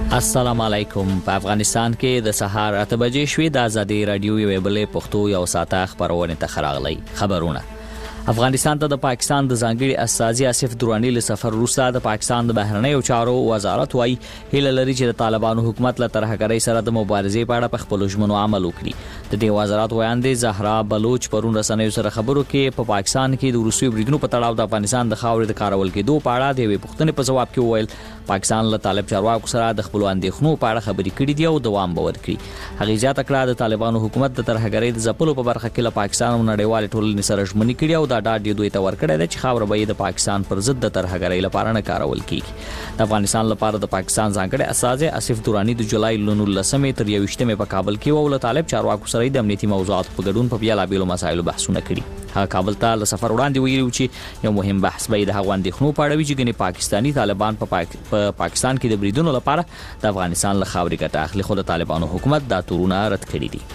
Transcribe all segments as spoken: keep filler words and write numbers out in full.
السلام علیکم. په افغانستان کې د سهار اته بجې شوې د ازادي رادیو یو بلې پښتو یو ساعته خبرونه ته راغلي. خبرونه افغانستان ته د پاکستان د ځانګړي استازي آصف درانی له سفر وروسته د پاکستان د بهرنیو چارو وزارت وايي هیله لري چې د طالبانو حکومت له ترهګرۍ سره د مبارزې په اړه په خپل ژمنو عمل وکړي. د دې وزارت ویاندې زهرا بلوچ پرون رسنیو سره خبرو کې په پا پاکستان کې د روسي بریدونو په تړاو د افغانستان د خاورې د کارول کېدو په اړه د یوې پوښتنې په جواب کې وویل پاکستان له طالب چارواکو سره د خپل اندېښنو په اړه خبرې کړې دي او دوام به ورکړي. هغه زیاته کړه د طالبانو حکومت د ترهګرۍ د ځپلو په برخه کې له پاکستان او نړیوال ټولنې سره ژمنې کړې او دا ډاډ دوی ته ورکړی دی چې خاوره به د پاکستان پر ضد د ترهګرۍ لپاره نه کارول کیږي. د افغانستان لپاره د پاکستان ځانګړي استازي آصف درانی د جولای نولسمې تر یوویشتمې په کابل کې وو له طالب چارواکو سره د امنیتي موضوعاتو په ګډون په بیلابېلو مسایلو بحثونه کړي. هغه کابل ته له سفر وړاندې ویلي چې یو مهم بحث به د هغو اندېښنو په اړه وي چې ګنې پاکستاني طالبان په پاک... پاکستان کې د بریدونو لپاره د افغانستان له خاورې ګټه اخلي، خو د طالبانو حکومت دا تورونه رد کړي دي.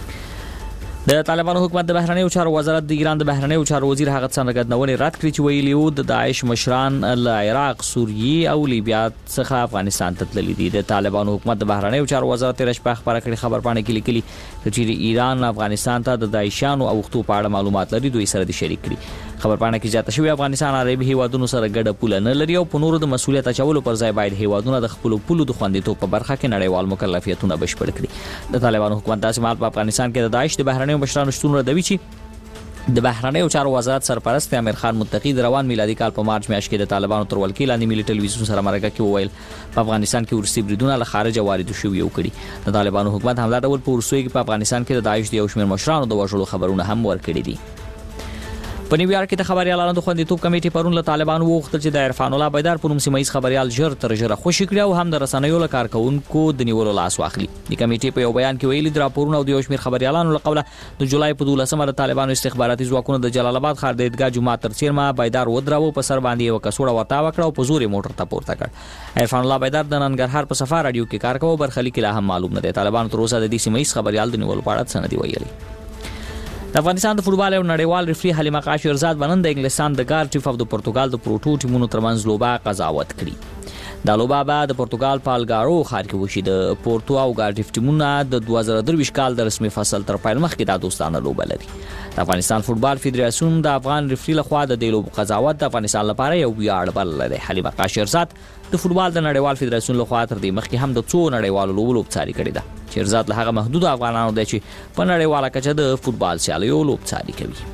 د طالبانو حکومت د بهرنیو چارو وزارت د ایران د بهرنیو چارو وزیر هغه څرګندونې رد کړې چې ویلي وو د داعش مشران له عراق، سوریې او لیبیا څخه افغانستان ته تللي دي. د طالبانو حکومت د بهرنیو چارو وزارت تېره شپه خبره کړې خبرپاڼه کې لیکلي چې ایران افغانستان ته د داعشانو او وختو په اړه معلومات لري، دوی سره د شریک کړي. خبرپاڼه کې زیاته شوی افغانستان عربي هیوادونو سره ګډه پوله نه لري او په نورو د مسولیت اچولو پر ځای باید هیوادونه د خپل پولو د خوندیتوب په برخه کې نړیوال مکلفیتونه بشپړ کړي. د طالبانو حکومت داسې مهال په افغانستان کې د داعش د بهرنیو مشرانو شتون ردوي چې د بهرنیو چارو وزارت سرپرست امیر خان متقی د روان میلادي کال په مارچ میاشت کې د طالبانو تر ولکې لاندې ملي ټلویزیون سره مرکه کې وویل په افغانستان کې ورسي بریدونه له خارجه وارد شوي او کړي. د طالبانو حکومت همدا ډول په ورسوي کې په افغانستان کې د داعش د یو شمېر مشرانو د وژلو خبرونه هم ورکړي دي. په نیویارک کې د خبريالانو د خوندیتوب کمیټې پرون له طالبانو وغوښتل چې د عرفان الله بیدار په نوم سیمه ییز خبريال ژر تر ژره خوشي کړي او هم د رسنیو له کارکونکو د نیولو لاس واخلي. د کمیټې په یو بیان کې ویلي د راپورونو او د یو شمېر خبريالانو له قوله د جولای په دولسمه د طالبانو استخباراتي ځواکونو د جلال آباد ښار د عیدګاه جومات تر څیرمه بیدار ودراوه، په سر باندې یو کڅوړه ورته وکړه او په زور یې موټر ته پورته کړ. عرفان الله بیدار د ننګرهار په صفا رادیو کې کار کوي، برخلیک لا هم معلوم نه دی. طالبانو تر اوسه د دې سیمه ییز خبريال د نیولو په اړه څه نه دی ویلي. د افغانستان د فوټبال او نړیوال ریفری حلیمه قاشرزاد بنن د انګلستان د ګارډ او د پرتګال د پروټو ټیمونو ترمنځ لوبه قضاوت کړي. د لوبه به د پرتګال په الګارو ښار کې وشي. د پورتو او ګارډ ټیمونه د دوه زره درویشت کال د رسمي فصل تر پیل مخکې د دوستانه لوبه لري. د افغانستان فوټبال فدراسیون د افغان ریفری لخوا د دې لوبو قضاوت د افغانستان لپاره یو ویاړ بللی. حلیمه قاشرزاد د فوټبال د نړیوال فدراسیون لخوا تر دې مخکې هم د څو نړیوالو لوبو لوبڅاري کړې ده. چیرزاد له هغه محدود افغانانو دی چې په نړیواله کچه د فوټبال سیالیو لوبڅاري کوي.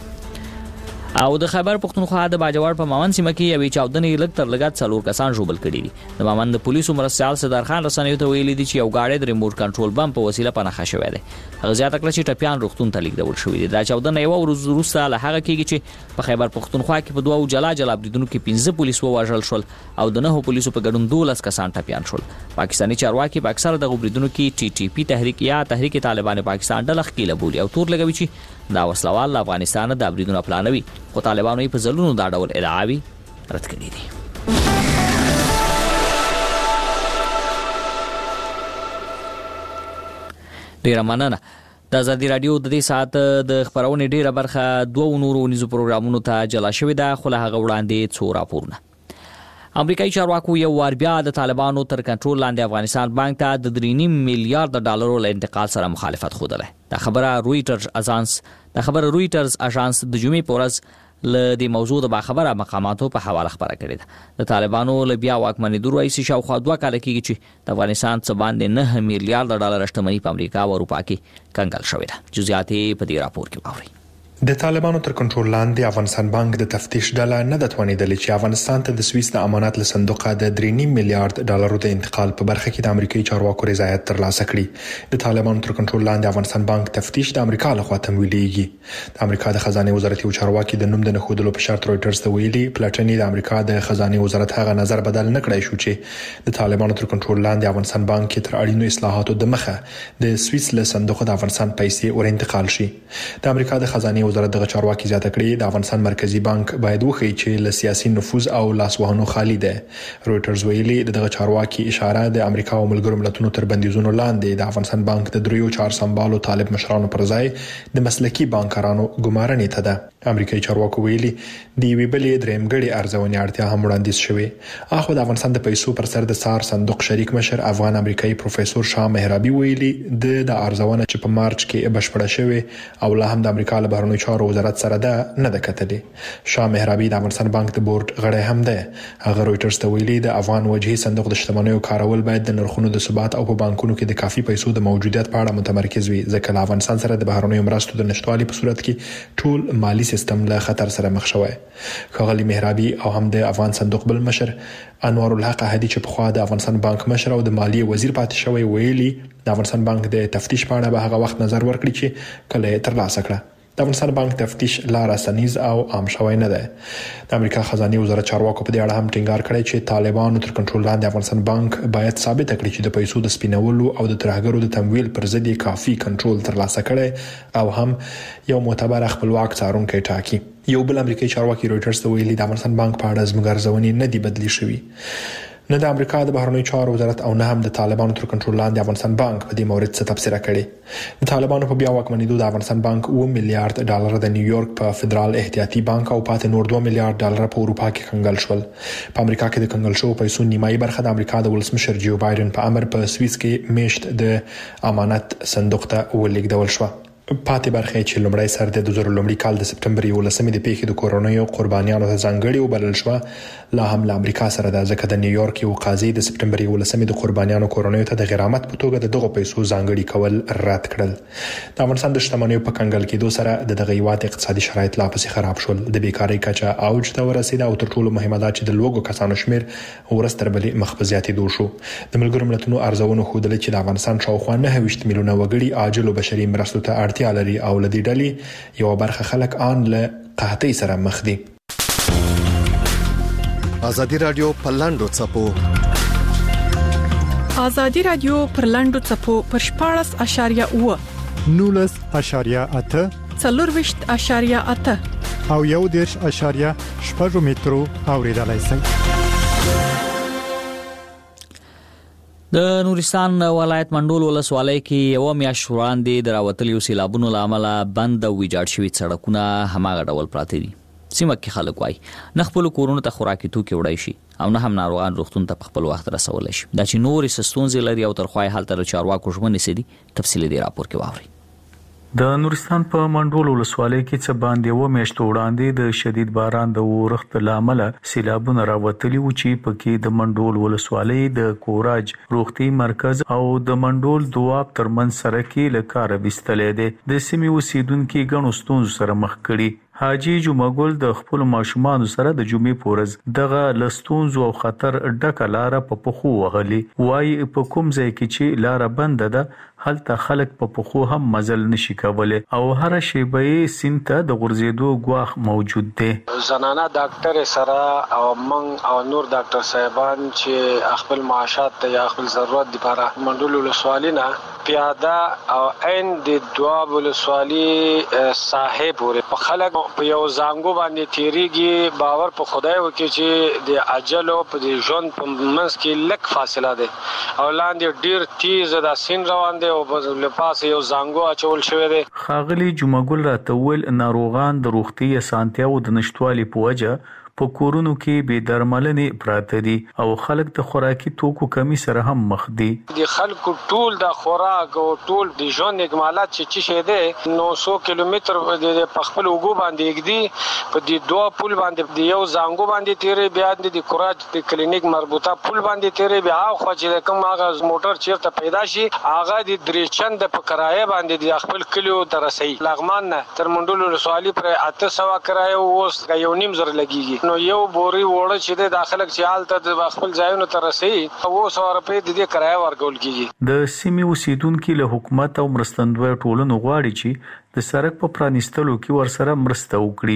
او د خیبر پختونخوا د باجوړ په ماوند سیمه کې یوې چاودنې لږ تر لږه څلور کسان ژوبل کړي دي. د ماوند د پولیسو مرستیال صدر خان رسنیو ته ویلي دي چې یو ګاډی د ریموټ کنټرول بم په وسیله په نښه شوی دی. هغه زیاته کړه چې ټپیان روغتون ته لیږدول شوي دي. دا چاودنه یوه ورځ وروسته له هغه کېږي چې په خیبر پختونخوا کې په دوو جلا جلا بریدونو کې پنځه پولیس ووژل شول او د نهو پولیسو په ګډون دولس کسان ټپیان شول. پاکستاني چارواکي په اکثره دغو بریدونو کې ټي ټي پي تحریک یا تحریک طالبان پاکستان ډله ښکیله بولي او تور لګوي چې دا وسلوال له افغانستانه د بریدونو پلانوي، خو طالبانو یې په ځلونو دا ډول ادعاوې رد کړي دي. ډیره مننه. د ازادي رادیو د دې ساعت د خبرونې ډیره برخه دوه نورو ونیزو پروګرامونو ته جلا شوې ده، خو له هغه وړاندې څو راپورونه. امریکایي چارواکو یو وار بیا د طالبانو تر کنټرول لاندې افغانستان بانک ته د درې نیم میلیارډ ډالرو له انتقال سره مخالفت ښودلی. دا خبره رویټرز اژانس دا خبره رویټرز اژانس د جمعې په ورځ له دې موضوع د باخبره مقاماتو په حواله خبره کړې ده. د طالبانو له بیا واکمنېدو راهیسې شاوخوا دوه کاله کېږي چې د افغانستان څه باندې نه میلیارډ ډالر شتمني په امریکا او اروپا کې کنګل شوې ده. جزئیات یې په دې راپور کې واورئ. د طالبانو تر کنټرول لاندې افغانستان بانک د تفتیش ډله نه د توانیدلې چې افغانستان ته د سویس د امانات له صندوقه د درې نیم میلیارډ ډالرو د انتقال په برخه کې د امریکایي چارواکو رضایت ترلاسه کړي. د طالبانو تر کنټرول لاندې افغانستان بانک تفتیش د امریکا لخوا تمویلېږي. د امریکا د خزانه وزارت یو چارواکي د نوم د نښودلو په شرط رویټرز ته ویلي پلاټني د امریکا د خزانه وزارت هغه نظر بدل نه کړی شو چې د طالبانو تر کنټرول لاندې افغانستان بانک تر اړینو اصلاحاتو د مخه د سویس له صندوق د افغانستان پیسې ور انتقال شي. د امریکا د خزانه وزارت د چارواکي زیاته کړې د افغانستان مرکزی بانک باید وخی چې له سیاسي نفوذ او لاسوهنو خالی ده. رويټرز ویلي دغه چارواکي اشاره د امریکا او ملګرو ملتونو تر بندیزونو لاندې د افغانستان بانک د دریو چار سمبالو طالب مشرانو پر ځای د مسلکی بانکرانو ګمارنې ته ده. امریکایي چارواکو ویلي د وی بلې درېمګړي ارزونې اړتیا هم وړاندیز شوې. اخو د افغانستان د پیسو پر سر د سار صندوق شریک مشر افغان امریکایي پروفیسور شاه مهرابي ویلي د د ارزونه چې په مارچ کې بشپړه شوې او لا هم د امریکا له بهرنیو چارو وزارت سره ده نه ده کتلې. شاه مهرابي د افغانستان بانک د بورډ غړی هم ده. هغه رويټرز ته ویلي د افغان وجهي صندوق د شتمنیو کارول باید د نرخونو د ثبات او په بانکونو کې د کافي پیسو د موجودیت په اړه متمرکز وي، ځکه له افغانستان سره د بهرنیو مرستو د نشټوالي په صورت کې ټول مالی سیستم له خطر سره مخ شوی. ښاغلي مهرابي او هم د افغان صندوق بل مشر انوار الحق هدي چې په خوا د افغانستان بانک مشر او د مالیه وزیر پاتې شوی ویلي د افغانستان بانک د تفتیش په اړه به هغه وخت نظر ورکړي چې کله ترلاسه کړه. د افغانستان بانک تفتیش لا رسنیز او عام شوی نه ده. د امریکا خزانه وزارت چارواکو په دې اړه هم ټینګار کړی چې طالبانو تر کنټرول لاندې افغانستان بانک باید ثابت کړي چې د پیسو د سپینولو او د ترهګرو د تمویل پر ضد کافي کنټرول ترلاسه کړي او هم یو معتبر خپلواک څارونکی ټاکي. یو بل امریکایي چارواکي رويټرز ته ویلي د افغانستان بانک په اړه زموږ ارزونې نه دي بدلی شوی. نه د امریکا د بهرنیو چارو وزارت او نه هم د طالبانو تر کنټرول لاندې افغانستان بانک په دې مورد څه تبصره کړې. د طالبانو په بیا واکمنېدو د افغانستان بانک اوه میلیارډ ډالر د نیویورک په فدرال احتیاطي بانک او پاتې نور دوه میلیارډ ډالر په اروپا کې کنګل شول. په امریکا کې د کنګل شوو پیسو نیمایي برخه د امریکا د ولسمشر جو بایدن په امر په سویس کې میشت د امانت صندوق ته ولېږدول شو. پاتې برخه چې لومړی سر د دوه زره لومړي کال د سپټمبر یولسمې د پیښې د کورونایو قربانیانو ته ځانګړي وبلل شو، لا هم له امریکا سره د ځکه د نیویورک یو قاضي د سپټمبر یولسمې د قربانیانو کورونایو ته د غرامت په توګه د دغه پیسو ځانګړي کول رد کړل. د افغانستان د شتمنیو په کنګل کېدو سره د دغه هیواد اقتصادي شرایط لا پسې خراب شول. د بیکاری کچه اوج ته ورسیده او تر ټولو مهمه دا چې د لوګو کسانو شمیر ورځ تر بلې مخ په زیاتېدو شو. د ملګرو ملتونو ارزونو ښودل چې د افغانستان شاوخوا نهه ویشت میلیونه وګړي عاجل او بشري مرستو ته اړتیا لري او لدې ډلې یو برخه خلک آن له قحطۍ سره مخ دي. ازادي رادیو په لاندو چپو ازادي رادیو پر لاندو چپو پر شپاړس اشاریه اوه نولس اشاریه اته څلورویشت اشاریه اته او یو دیرش اشاریه شپږ مترو اوریدلای شئ. د نورستان ولایت منډول ولسوالۍ کې یو میاشت وړاندې د راوتلیو سیلابونو له امله بند او ویجاړ شوي سړکونه هماغه ډول پراته دي. سیمه کې خلک وایي نه خپل کورونو ته خوراکي توکي وړای شي او نه هم ناروغان روغتون ته په خپل وخت رسولی شي. دا چې نورې ستونزې لري او تر خوای حالت د چارواکو ژمنې سي دي. تفصیلي دی راپور کې واوري. د نورستان په منډول ولسوالۍ کې څه باندې و میاشت وړاندې د شدید باران د اورښت لامل سیلابونه راوتلي و چې پکې د منډول ولسوالۍ د کوراج روغتي مرکز او د منډول دواب ترمن سره کې لکاره وستلې ده. د سیمې اوسیدونکو غنو ستونزو سره مخ کړي. حاجی جمعګل د خپل ماشومان سره د جمعې پورز دغه لستونزو او خطر ډکه لار په پخو وغلی وای په کوم ځای کې چې لار بند ده هلته خلک په پخو هم مزل نشي کولای او هر شی به سینته د غرزیدو غواخ موجود دی. زنانه ډاکټر سره او من او نور ډاکټر صاحبان چې خپل معاشات یا خپل ضرورت لپاره منډول ولسوالۍ نه پیاده او عین د دواب ولسوالۍ صاحب ور په خلک په یو زنګو باندې تیریږي. باور په خدای وکړي چې د اجل او په د ژوند په منځ کې لک فاصله ده او لاندې ډیر تیز د سین روان دي او په لپاس یو زنګو اچول شوی دی. خاغلی جمعګل راتول ناروغان د روغتي سانتیاو د نشټوالي په وجه په کورونو کې بې درملنې پراته دي او خلک د خوراکي توکو کمی سره هم مخ دي. د خلکو ټول د خوراک او ټول د ژوند اکمالات چې چې شه ده نو سو کیلومتر د خپل وګو باندې کېږي په دې دوه پل باندې د یو زنګو باندې تیرې بیا د کوراج د کلینیک مربوطه پل باندې تیرې بیا خو چې کوم هغه موټر چیرته پیدا شي هغه د درې چند په کرایه باندې د خپل کلیو ترسي لغمان نه تر منډول ولسوالۍ پر اته سو کرایه اوس یو نیم زر لګيږي. نو یو بوري وړه چې د داخلك چې حالت د خپل ځایونو ته رسي او سو روپے د دې کرایه ورکول کیږي. د سیمې اوسیدونکو له حکومت او مرستندوی ټولنو غواړي چې د سړک په پرانیستلو کې ورسره مرسته وکړي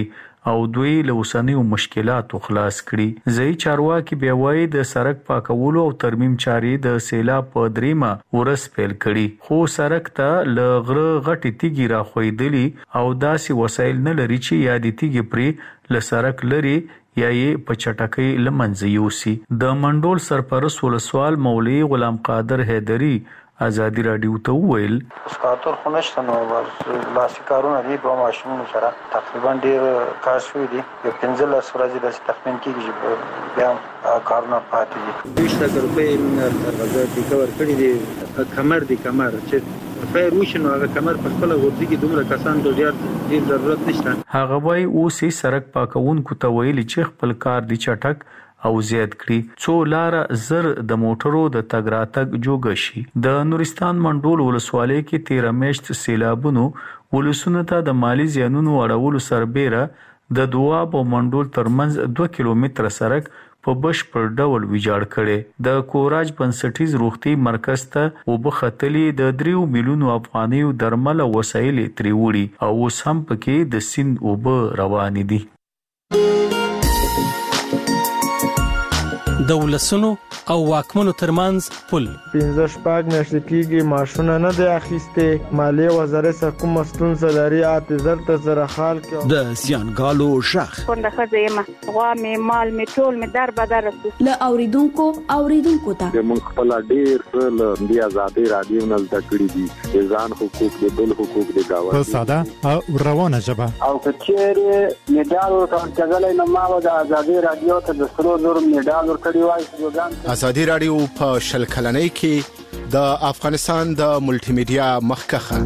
او دوی له اوسنیو مشکلاتو خلاص کړي. ځای چارواکي بیا وایي د سړک پاکولو او ترمیم چارې د سیلاب په دریمه ورځ پیل کړي، خو سړک ته له غره غټې تیږې راښویدلي او داسې وسایل نه لري چې یا د تیږې پرې له سړک لري یا یې په چټکۍ له منځه یوسي. د منډول سرپرست ولسوال مولوي غلام قادر حیدري ازادي راډیو ته وویل سکاتور خو نشته نو لاسي کارونه دي په ماشینونو سره تقریبا ډېر کار شوی دي. یو پنځلس ورځې داسې تخمین کېږي چې بیا کارونه پاتې دي. دویشت زره روپۍ موږ هغه ټیکه ورکړي دي، کمر دي کمر چې خیر وشي نو هغه کمر په خپله غورځېږي، دومره کسان ته ډېر ډېر ضرورت نشته. هغه وایي اوس یې سړک پاکونکو ته ویلي چې خپل کار دي چټک او زیات کړي څو لاره زر د موټرو د تګ راتګ جوګه شي. د نورستان منډول ولسوالۍ کې تیره میاشت سیلابونو ولسونو ته د مالی زیانونو اړولو سربیره د دواب او منډول ترمنځ دوه کیلومتره سړک په بشپړ ډول ویجاړ کړي. د کوراج بنسټیز روغتي مرکز ته اوبه ختلې د دریو میلیونو افغانیو درمل او وسایل ترې وړي او اوس هم پکې د سیند اوبه روانې دي. د ولسونو او واکمنو ترمنځ پل پنځه شپږ میاشتې کېږي ماشونه نه دی اخیستې، مالیې وزارت څخه کومه ستونزه لري اته زر ته زره خال کې د زیانګالو ژغ کونډه ښځه یم، غوا مې مال مې ټول مې در بدر رسو له اوریدونکو اوریدونکو ته موږ خپل ډېر څه له دې ازادي راډیو نه زده کړي دي، د ځان حقوق د بل حقوق د گاونډي په ساده او روانه ژبه. او که چیرې میډال ورکول کېدلی نو ما به د ازادي راډیو ته د سرو زرو میډال ورکړی وای. ازادي راډیو په شل کلنۍ کې د افغانستان د ملټي میډیا مخکخه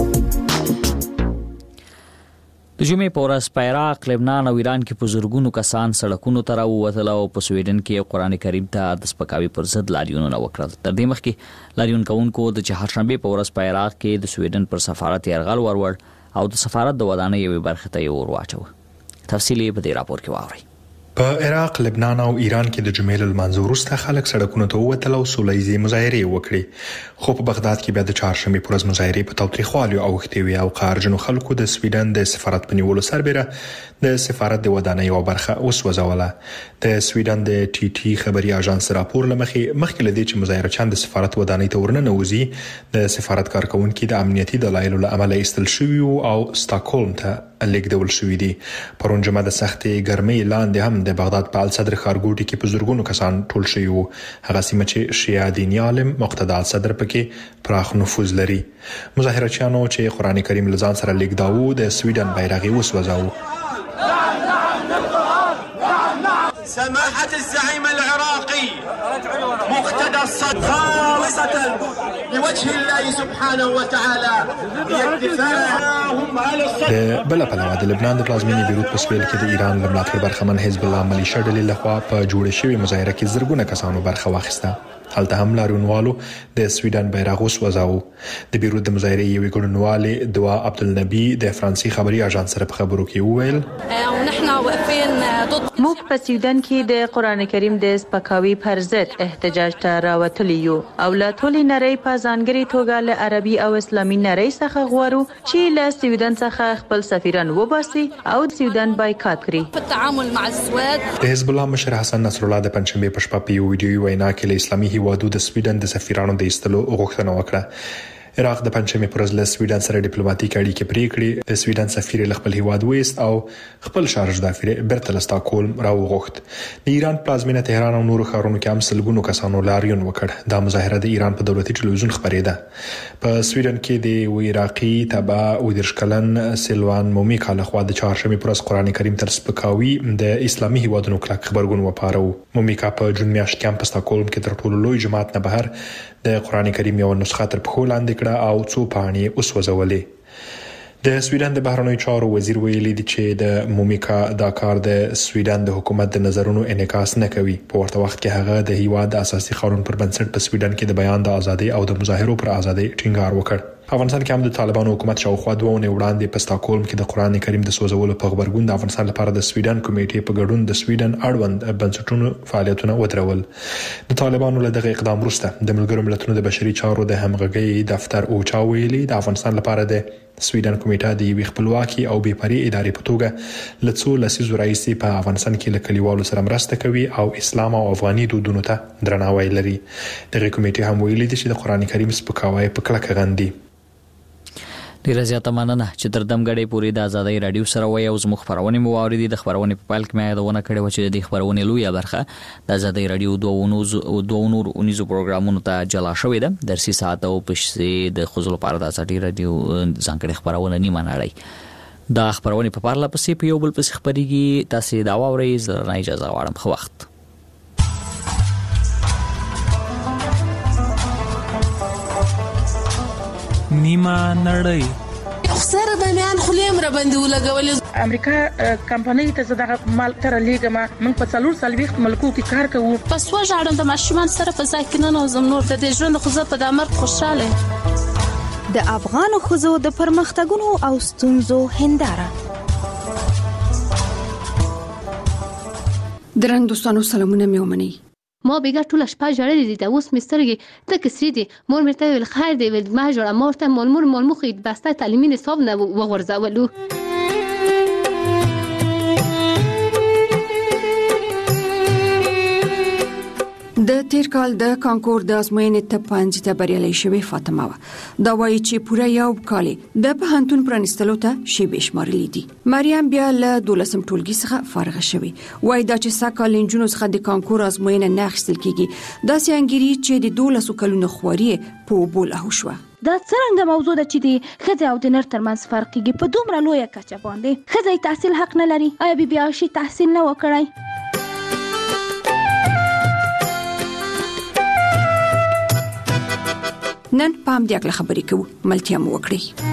د جمعې په ورځ په عراق، لبنان او ایران کې په زرګونو کسان سړکونو ته راووتل او په سویډن کې قرآن کریم ته د سپکاوي پر ضد لاریونونه وکړل. تر دې مخکې لاریون کوونکو د چهارشنبې په ورځ په عراق کې د سویډن پر سفارت یرغل وروړ او د سفارت د ودانۍ یوې برخې ته یې ور واچوه. تفصیل یې په دې راپور کې واورئ. په عراق، لبنان او ایران کې د جمعې له لمانځه وروسته خلک سړکونو ته ووتل او سوله ییزې مظاهرې وکړې، خو په بغداد کې بیا د چهارشنبې په ورځ مظاهرې په تاوتریخوالي اوښتې وې او قهرجنو خلکو د سویډن د سفارت په نیولو سربیره د سفارت د ودانۍ یوه برخه وسوځوله. د سویډن د ټي ټي خبري اژانس راپور له مخې مخکې له دې چې مظاهرچیان د سفارت ودانۍ ته ورننوځي، د سفارت کارکونکي د امنیتي دلایلو له امله ایستل شوي او سټاکهولم ته لیږدول شوي دي. پرون جمعه د سختې ګرمۍ لاندې هم د بغداد په الصدر ښارګوټي کې په زرګونو کسان ټول شوي وو. هغه سیمه چې شیعه دیني عالم مقتدا الصدر پکې پراخ نفوذ لري. مظاهرچیانو چې قرآن کریم له ځان سره لیږداوه د سویډن بیرغ یې وسوځاوه. سماحة الزعيم العراقي مقتدى الصدر خالصة لوجه الله سبحانه وتعالى ليدفعهم على الصدر. د بل پلوه د لبنان د پلازمینې بیروت په سویل کې د ایران له ملاتړ برخمن حزب الله ملیشه ډلې لخوا په جوړه شوې مظاهره کې زرګونه کسانو برخه واخیسته. هلته هم لاریونوالو د سویډن بیرغ وسوځاوه. د بیروت د مظاهرې یوې ګډونوالې دوا عبدالنبي د فرانسې خبري اژانس سره په خبرو کې وویل موږ په سویډن کې د قرآن کریم د سپکاوي پر ضد احتجاج ته راوتلي یو او له ټولې نړۍ په ځانګړې توګه له عربي او اسلامي نړۍ څخه غواړو چې له سویډن څخه خپل سفیران وباسي او سویډن بایکاټ کړي. په تعامل مع السواد د حزب الله مشر حسن نصر الله د پنځمې په شپه په یو ویډیوي وینا کې له اسلامي هیوادو د سویډن د سفیرانو د ایستلو غوښتنه وکړه. عراق د پنځمې پر ورځ له سویډن سره ډیپلوماټیک اړیکې پرې کړې. د سویډن سفیر له خپل هیواد وېست او خپل شارج دافیر بیرته له سټاکهولم راوغوښت. د ایران پلازمینه تهران او نورو ښارونو کې هم سلګونو کسانو لاریون وکړ. دا مظاهره د ایران په دولتي ټلویزیون خبرېده. په سویډن کې د عراقي تبع او د شکلن سیلوان مومیکا له خوا د چهارشنبې پر ورځ قرآن کریم تر سپکاوي د اسلامي هیوادونو کلک خبرګون وپاره. مومیکا په جون میاشت کې هم په سټاکهولم کې تر ټولو لوی جماعت نه بهر د قرآن کریم یو نسخه تر پښو لاندې کړه او څو پاڼې وسوځولې. د سویډن د بهرنیو چارو وزیر ویلي دی چې د مومیکا دا کار د سویډن د حکومت د نظرونو انعکاس نه کوي. په ورته وخت کې هغه د هیواد د اساسي قانون پر بنسټ په سویډن کې د بیان د ازادۍ او د مظاهرو پر ازادۍ ټینګار وکړ. افغانستان کې هم د طالبانو حکومت شاوخوا دوه ونې وړاندې په ستاکهولم کې د قران کریم د سوزولو په خبرګون د افغانستان لپاره د سویډن کمیټې په ګډون د سویډن اړوند بنسټونو فعالیتونه ودرول. د طالبانو له دغه اقدام وروسته د ملګرو ملتونو د بشري چارو د همغږي دفتر اوچا ویلي د افغانستان لپاره د سویډن کمیټه د یوې خپلواکي او بې پرې ادارې په توګه له څو لسیزو راهیسې په افغانستان کې له کلیوالو سره مرسته کوي او اسلام او افغاني دودونو ته درناوی لري. دغه کمیټې هم ویلي دي چې د قران کریم سپکاوی په کلکه غندي. ډیره زیاته مننه چې تر دمګړې پورې د آزادۍ رادیو سره وای او زموږ خبرونه مو واوریدي. د خبرونه په پال کې مې یادونه کړې و چې د خبرونه لویه برخه د آزادۍ رادیو دوه نور اونیزو پروګرامونو ته جلا شوې ده. درسي ساعت او پښې د خپل لپاره د آزادۍ رادیو ځانګړي خبرونه نیمه نړۍ دا خبرونه په پارله پسې په یو بل پسې خبريږي. تاسو دا واورئ زه نه اجازه غواړم. خو وخت نیمه نړۍ خسر د میان خلیم را باندې ولګول. امریکا کمپنۍ ته زداغه مال تر لیګما موږ په څلور سالويخت ملکو کې کار کوو. پس و ژړم د ماشومان سره په ځای کې نه نوزم نور د ژوند خو زه په دمر خوشاله. د افغان خزو د پرمختګونو او ستونزو هنداره. درن دوستانو سلامونه مې ومني. ما بیګه ټول شپه جړلې دي د اوس مسترګي ته کسری دي مور مرته ویل خیر دی ول ما جوړه مورته مول مور مول مخې بسته تعلیمي نصاب نه وغورځولو. د تیر کال د کانکور د ازموینې ته پنځه ته بریالي شوی فاطمه و. دا وایي چې پوره یو کال د پوهنتون پرانستلو ته شی بشمارلي دي. مریم بیا له دولسم ټولګي څخه فارغ شوی. وایي دا چې سکه لنجونو څخه د کانکور ازموینه نه اخیستل کیږي دا سیانګری چې د دولسو کلونو خوري په بوله شو. دا څنګه موضوع ده چې د خځې او د نر ترمنځ فرق کیږي په دومره لویه کچه باندې. خځې تحصیل حق نه لري. آیا بي بي عائشې تحصیل نه وکړای؟ نن پام دې اکل خبرې کوو ملتیا مو وکړي.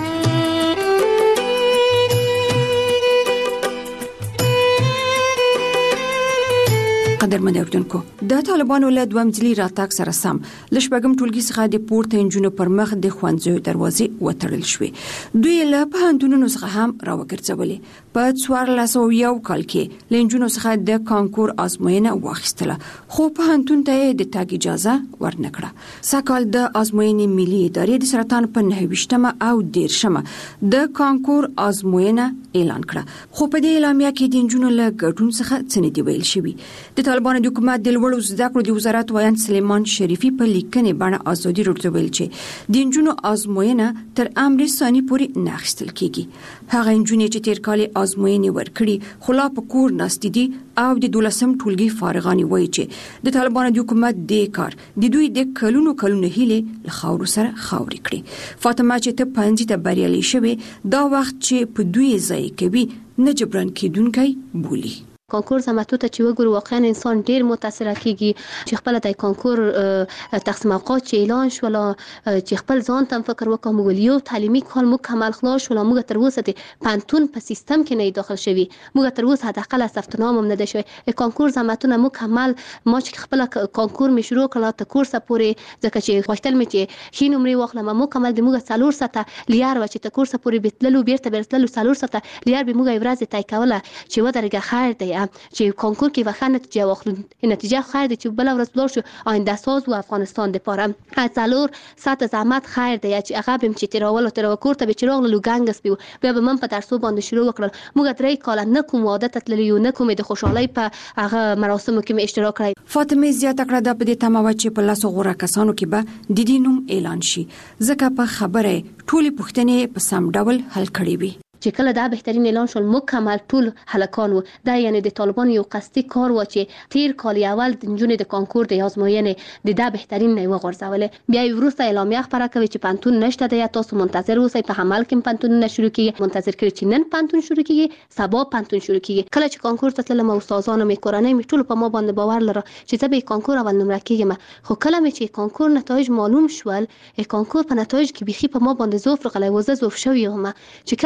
قدرمن اوردونکو د طالبانو له دوه مځلي راتګ سره سم لشبګم ټولګي څخه د پورته انجونو پر مخ د خوانځو دروازې وتړل شوې. دوی له پوهنتونونو څخه هم راوګرځولې. په څوارلس سوه یو کال کې لنجونو څخه د کانکور ازموینه واخیستله خو پوهنتون ته د تاګ اجازه ورنکړه. سکهال د ازموینې ملي ادارې د سرطان په نهویشتمه او دیرشمه د کانکور ازموینه اعلان کړه. خو په دې اعلامیه کې د انجونو له ګډون څخه څه نه دی ویل شوی. د طالبانو د حکومت د لوړو زده کړو د وزارت وایي سلیمان شریفي په لیکنې باندې ازادي راډیو ویل چې د انجونو ازموینه تر امر ثاني پورې نه اخیستل کیږي. هغه انجونې چې تیر کال ازموینې ورکړي خلا په کور ناست دي او د دولسم ټولګي فارغانی وایي چې د طالبانو د حکومت د کار د دوی د کلونو کلونو هیله له خاور سره خاوري کړي. فاطمه چې ته پنځه ته بریالي شوی دا وخت چې په دوی ځای کوي نه جبران کیدونکي بولی. کانکور زماتو ته چې وګورو واقعا انسان ډیر متاثر کیږي چې خپل د کانکور تقسیم اوقات چې اعلان شول چې خپل ځان ته فکر وکم ولیو تعلیمي کال مکمل خلاص شول موږ تر اوسه د پانتون په سیستم کې نه داخل شوی موږ تر اوسه حداقل ثبت نام هم نه ده شوی کانکور زماتونه مکمل ما چې خپل کانکور می شروع کړه ته کورس پورې ځکه چې غوښتل می چې خین عمرې واخلم مکمل د موږ څلور ساعته لیار و چې ته کورس پورې بیتللو بیرته بیرتللو څلور ساعته لیار به موږ ورځ تای کوله چې ودرګه خیر دی چې کانکور کې وخت نتیجه واخلو نتیجه خیر دی چې بل ورځ بلور شو آینده ساز و افغانستان د پاره څلور ساعت زحمت خیر دی چې هغه بم چې تیرول تر کور ته به چراغ لو ګنګس بیو بیا به من په درسو باندې شروع وکړل موږ درې کال نه کوم عادت تللی یو نه کوم د خوشحالي په هغه مراسمو کې اشتراک کړی. فاطمه زیاته کړه د پدې تمه چې په لاسو غوړه کسانو کې به د دینوم اعلان شي ځکه په خبره ټولي پوښتنې په سم ډول حل کړي وي. چې کله دا بهترین اعلان شول مکمل ټول هلکان و دا یعنی د طالبان یو قصدي کار و چې تیر کال اول د جنونو د کانکور د ازموینې د دا بهترین نه وغورځول بیا وروسته اعلامیه خبره کوي چې پانتون نشته د تاسو منتظر اوسئ په عمل کې پانتون نه شروع کیږي منتظر کړئ چې نن پانتون شروع کیږي سبا پانتون شروع کیږي کله چې کانکور ته تلم استادانو می کورانه می ټول په ما باندې باور لره چې زه به کانکور اول نمره کیږم خو کله می چې کانکور نتایج معلوم شول کانکور په نتایج کې بيخي په ما باندې زوف غلې وزه زوف شوی هم چې کله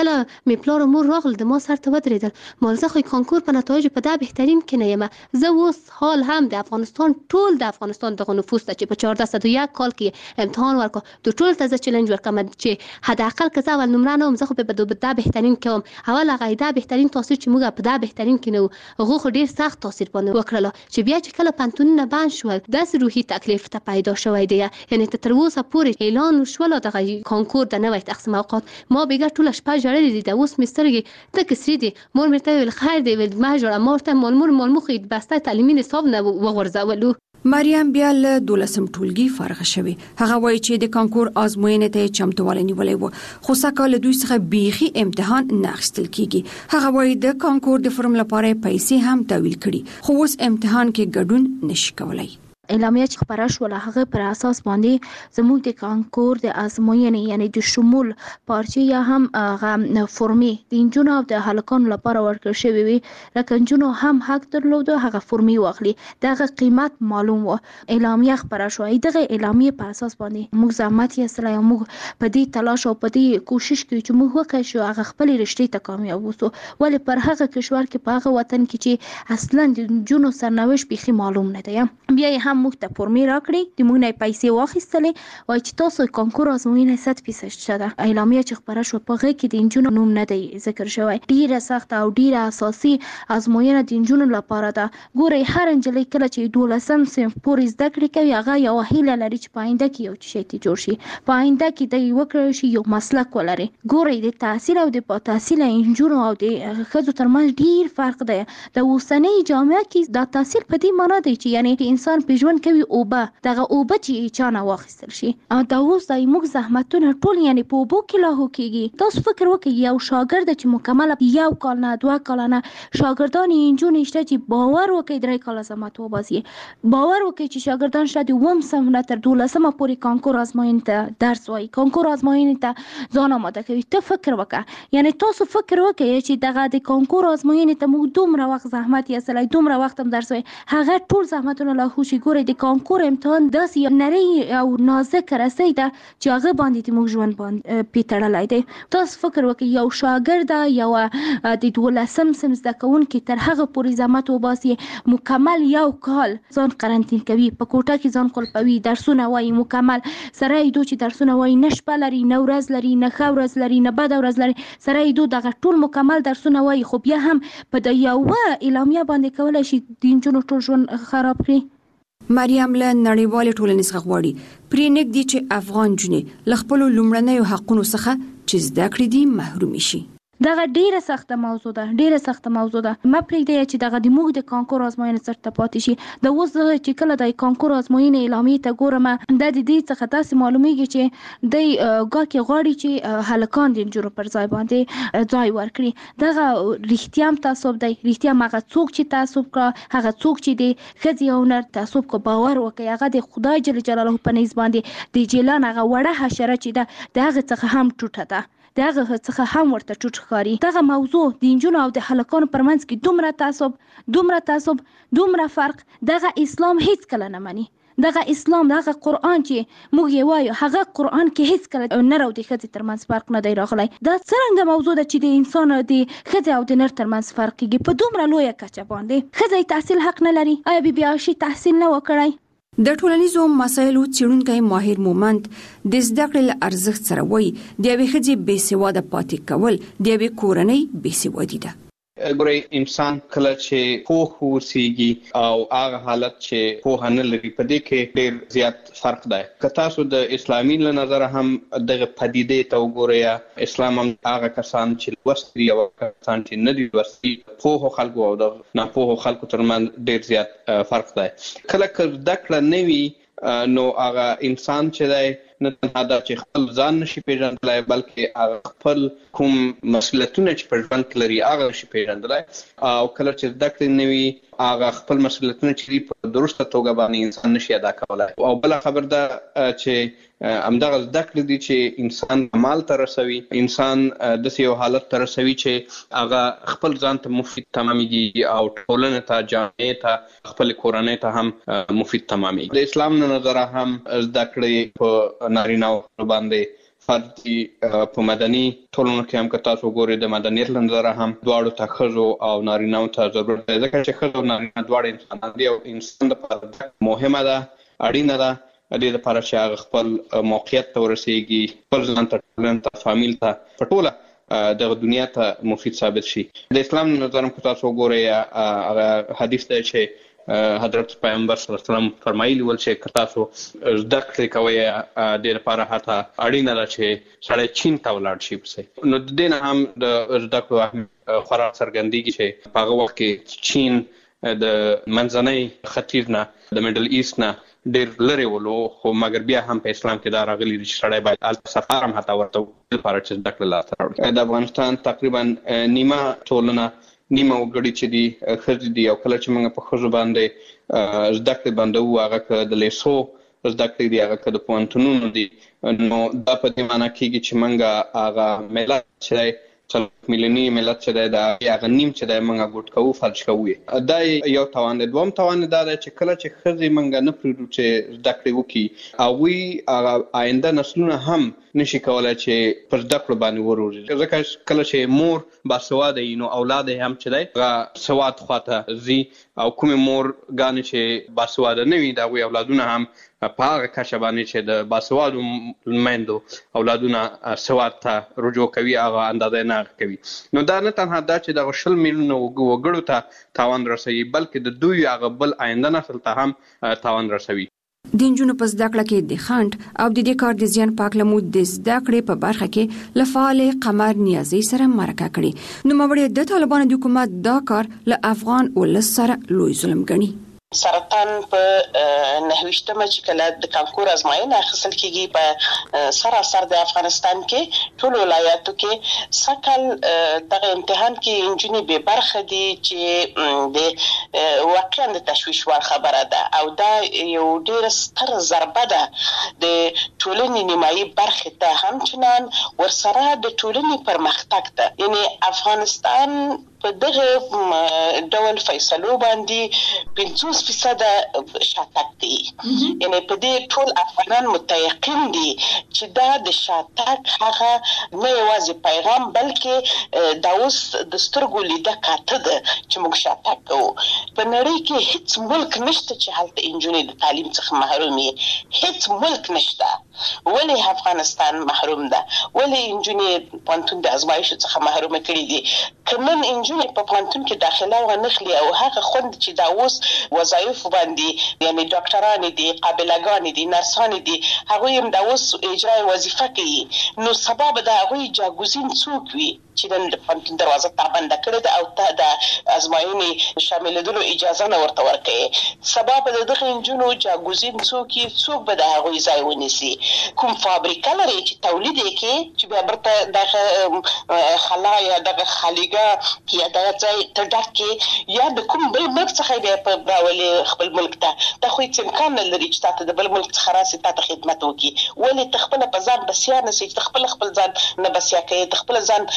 می پلار مور راغل د ما سر ته ودرېدل مال زه خو کانکور په نتایج په دا بهترین کې نه یم زه اوس حال هم د افغانستان ټول د افغانستان دغه نفوس ته چې په چهارده سوه و یک کال کې امتحان ورکړ د ټول ته زه چیلنج ورکړم چې حداقل که زه اول نمره نه وم زه خو په دا بهترین کې وم اول هغه دا بهترین تاثیر چې موږ په دا بهترین کې نه وو هغو خو ډېر سخت تاثیر باندې وکړله چې بیا چې کله پوهنتونونه بند شول داسې روحي تکلیف ته پیدا شوی دی یعنی ته تر اوسه پورې اعلان شوله دغه کانکور د نوی تقسیم اوقات ما بېګا ټوله شپه ژړلې دي د اوس مې سترګې تکې سرې دي مور مې ورته وویل خیر دی ویل مه ژړه ما ورته مال مور مال مو خو بسته تعلیمي نصاب نه وغورځولو. مریم بیا له دولسم ټولګي فارغه شوه. هغه وایي چې د کانکور ازموینې ته چمتووالی نیولې و خو سکه له دوی څخه بیخي امتحان نه اخیستل کیږي. هغه وایي د کانکور د فرم لپاره پیسې هم تحویل کړي خو اوس امتحان کې ګډون نشي کولای. اعلامیه چې خبره شوله هغه پر اساس باندې زموږ د کانکور د ازموینې یعنی د شمول پارچې یا هم هغه فرمې د نجونو او د هلکانو لپاره ورکړل شوې وي لکه نجونو هم حق درلود هغه فرمې واخلي دغه قیمت معلوم و. اعلامیه خبره شوه دغه اعلامیه په اساس باندې موږ زحمت یې سره یو موږ په دې تلاش او په دې کوشش کوي چې موږ وکړو چې هغه خپل رشتې ته کامیاب وسو ولې پر هغه کشور کې په هغه وطن کې چې اصلا د نجونو سرنوشت بیخي معلوم نه دی بیا هم موږ ته فرمې راکړي د موږ نه پیسې واخیستلې وایي چې تاسو کانکور ازموینې صد فیصد شته. اعلامیه چې خبره شوه په هغې کې د نجونو نوم نه دی ذکر شوی. ډېره سخته او ډېره اساسي ازموینه د نجونو لپاره ده. ګورئ هر نجلۍ کله چې دولسم صنف پورې زده کړې کوي هغه یوه هیله لري چې په آینده کې یو شی ته جوړ شي په آینده کې دی وکړی شي یو مسلک ولري. ګورئ د تحصیل او د با تحصیله نجونو او د ښځو ترمنځ ډېر فرق دی. د اوسنۍ جامعه کې دا تحصیل په دې معنا دی چې یعنی انسان په ژوند کوي اوبه دغه اوبه چې چانه واخیستل شي او دا اوس د موږ زحمتونه ټول یعنی په اوبو کې لاهو کېږي. تاسو فکر وکړئ یو شاګرد چې مکمل یو کال نه دوه کال نه شاګردان نجونې شته چې باور وکړئ درې کاله زحمت وباسي باور وکړئ چې شاګردان شته د اووم صنف نه تر دولسمه پورې کانکور ازموینې ته درس وایي کانکور ازموینې ته ځان آماده کوي. ته فکر وکړه یعنی تاسو فکر وکړئ چې دغه د کانکور ازموینې ته موږ دومره وخت زحمت یې سلی دومره وخت هم درس وایي هغه ټول زحمتونه لاهو شي. ګورئ د کانکور امتحان داسې یو نری او نازک رسۍ ده چې هغه باندې موږ ژوند باندې پې تړلی دی. تاسو فکر وکړئ یو شاګرده یو د دولسم صنف زده کوونکي تر هغه پورې زحمت وباسي مکمل یو کال ځان قرنطین کوي په کوټه کې ځان قلفوي درسونه وایي مکمل سره یې دو چې درسونه وایي نه شپه لري نه ورځ لري نه ښه ورځ لري نه بده ورځ لري سره یې دو دغه ټول مکمل درسونه وایي خو بیا هم په د یوه اعلامیه باندې کولی شي د نجونو ټول ژوند خراب کړي. مریم له نړیوالې ټولنې څخه غواړي پرې نږدې چې افغان نجونې له خپلو لومړنیو حقونو څخه چې زده کړې دي محرومې شي. دغه ډیره سخته موضوع ده ډیره سخته موضوع ده ما پرېږدی چې دغه د موږ د کانکور ازموینې سرته پاتې شي. د اوس چې کله د کانکور ازموینې اعلامیې ته ګورم دا د دې څخه داسې معلومیږي چې دی ګاکې غواړي چې هلکان د نجونو پر ځای باندې ځای ورکړي. دغه رښتیا هم تعصب دی رښتیا هم هغه څوک چې تعصب کړه هغه څوک چې د ښځې او نر تعصب کو باور وکړي هغه د خدای جل جلاله په نیز باندې د جیلان هغه وړه حشره چې ده د هغه څخه هم ټوټه ده دغه څخه هم ورته ټوټ ښکاري. دغه موضوع د نجونو او د هلکانو پر منځ کې دومره تعصب دومره تعصب دومره فرق دغه اسلام هیڅ کله نه مني. دغه اسلام دغه قرآن چې موږ یې وایو هغه قرآن کې هیڅ کله نر او د ښځې ترمنځ فرق نه دی راغلی. دا څرنګه موضوع ده چې د انسان د ښځې او د نر ترمنځ فرق کېږي په دومره لویه کچه باندې. ښځه تحصیل حق نه لري آیا بې بې عایشې تحصیل نه وکړی. د ټولنیزو مسایلو څېړونکی ماهر مومند د زده کړې له ارزښت سره وایي د یوې ښځې بې سواده پاتې کول د یوې کورنۍ بې سوادي ده. ګورئ انسان کله چې پوه اوسېږي او هغه حالت چې پوهه نه لري په دې کې ډېر زیات فرق دی. که تاسو د اسلامي له نظره هم دغه پدیدې ته وګورئ اسلام هم هغه کسان چې لوستي او کسان چې نه دي لوستي پوهو خلکو او د ناپوهو خلکو ترمنځ ډېر زیات فرق دی. کله که زده کړه نه وي نو هغه انسان چې دی نه تنها دا چې خپل ځان نشي پیژندلی بلکې هغه خپل کوم مسؤلیتونه چې په ژوند کې لري هغه نشي پیژندلی او کله چې زده کړې نه وي هغه خپل مسؤلیتونه چې دي په درسته توګه باندې انسان نشي ادا کولی. او بله خبر ده چې همدغه زده کړې دي چې انسان کمال ته رسوي انسان داسې یو حالت ته رسوي چې هغه خپل ځان ته مفید تمامېږي او ټولنې ته جامعې ته خپل کورنۍ ته هم مفید تمامېږي. د اسلام نه نظره هم زده کړې په نارینه‌و باندې فردي په مدني ټولنو کې هم که تاسو ګورئ د مدنیت له نظره هم دواړو ته ښځو او نارینه‌و ته ضرورت دی، ځکه چې ښځه او نارینه دواړه انسانان دي او انسان لپاره مهمه ده، اړینه ده د دې لپاره چې هغه خپل موقعیت ته ورسېږي، خپل ځان ته، ټولنې ته، فامیل ته، په ټوله دغه دنیا ته مفید ثابت شي. د اسلام له نظره که تاسو وګورئ هغه حدیث دی چې حضرت پیغمبر صلی الله علیه وسلم فرمایلی ول چې که تاسو زده کړې کوئ د دې لپاره حتی اړینه ده چې سړی چین ته ولاړ شي پسې. نو د دې نه هم د زده کړو خورا څرګندېږي چې په هغه وخت کې چین د منځنۍ ختیځ نه، د میډل ایست نه ډېر لرې ولو، خو مګر بیا هم په اسلام کې دا راغلي دي چې سړی باید هلته سفر هم حتی ورته لپاره چې زده کړه لاسته راوړي. د افغانستان تقریبا نیمه ټولنه، نیمه وګړي چې دي ښځې دي، او کله چې موږ په ښځو باندې زده کړې بندوو، هغه که د لیسو زده کړې دي، هغه که د پوهنتونونو دي، نو دا په دې معنی کېږي چې موږ هغه ملت چې دی څلور میلیوني ملت چې دی د هغه نیم چې دی موږ ګوټ کوو، فلج کوو. دا یو تاوان دی. دویم تاوان دا دی چې کله چې ښځې موږ نه پرېږدو چې زده کړې وکړي، هغوی هغه آینده نسلونه هم نشي کولی چې پر زده کړو باندې وروزي، ځکه کله چې مور باسواده وي نو اولاد یې هم چې دی هغه سواد خواته ځي، او کومې مور ګانې چې باسواده نه وي د هغوی اولادونه هم په هغه کچه باندې چې د باسوادو میندو اولادونه سواد ته رجوع کوي، هغه اندازه نه کوي. نو دا نه تنها دا چې دغه شل میلیونه وګړو ته تاوان رسوي، بلکې د دوی هغه بل آینده نسل ته هم تاوان رسوي. د نجونو په زده کړه کې د خنډ او د دې کار د زیان پاک لمود د زده کړې په برخه کې له فعال قمر نیازي سره مرکه کړي. نو مبړې د طالبانو د حکومت دا کار له افغان ولس سره لوی ظلم ګڼي. سرطان په نهویشتمه چې کله د کانکور ازمایښت اخیستل کېږي په سراسر د افغانستان کې ټول ولایاتو کې سکل دغه امتحان کې انجینی به برخه دي چې د واقعا د تشویش وړ خبره ده، او دا یو ډېر ستر ضربه ده د ټولنې نیمایي برخې ته، همچنان ورسره د ټولنې پرمختګ ته. یعنی افغانستان په دغه ډول فیصلو باندې پنځوس فیصد شاتګ دی. یعنی په دې ټول افغانان متيقن دي چې دا د شاتګ هغه نه یوازې پیغام بلکې دا اوس د سترګو لیده کاته ده چې موږ شاتګ کوو. په نړۍ کې هیڅ ملک نشته چې هلته انجونې د تعلیم څخه محروم وي، هیڅ ملک نشته. ولې افغانستان محروم ده؟ ولې انجونې پوهنتون د ازمایښت څخه محروم کړي دي؟ کمن انجونې په پوهنتون کې داخله ونخلي او هغه خوند چې دا اوس وظایف باندې یعنی ډاکټران دي، قابلګان دي، نرسان دي، هغه هم دا اوس اجرای وظیفه کوي، نو سبب دا هغه جاګوزین څوک وي چې د پوهنتون دروازه تا بنده کړې ده او ته د ازمایښت شاملېدلو اجازه نه ورته ورکوي. سبب د دغه انجونو جاګوزین څوک یې، څوک به د هغوی ځای ونیسي؟ کوم فابریکه لري چې تولید یې کړي چې بیا برته دغه خلا یا دغه خالیګه یا دغه ځای ته ډک کړي، یا د کوم بل ملک څخه بیا په راولي خپل ملک ته؟ دا خو هېڅ امکان نه لري چې تا ته د بل ملک څخه راسي تا ته خدمت وکړي. ولې ته خپله په ځان بسیا نه سې چې ته خپله خپل ځان نه بسیا کوې، ته خپله ځان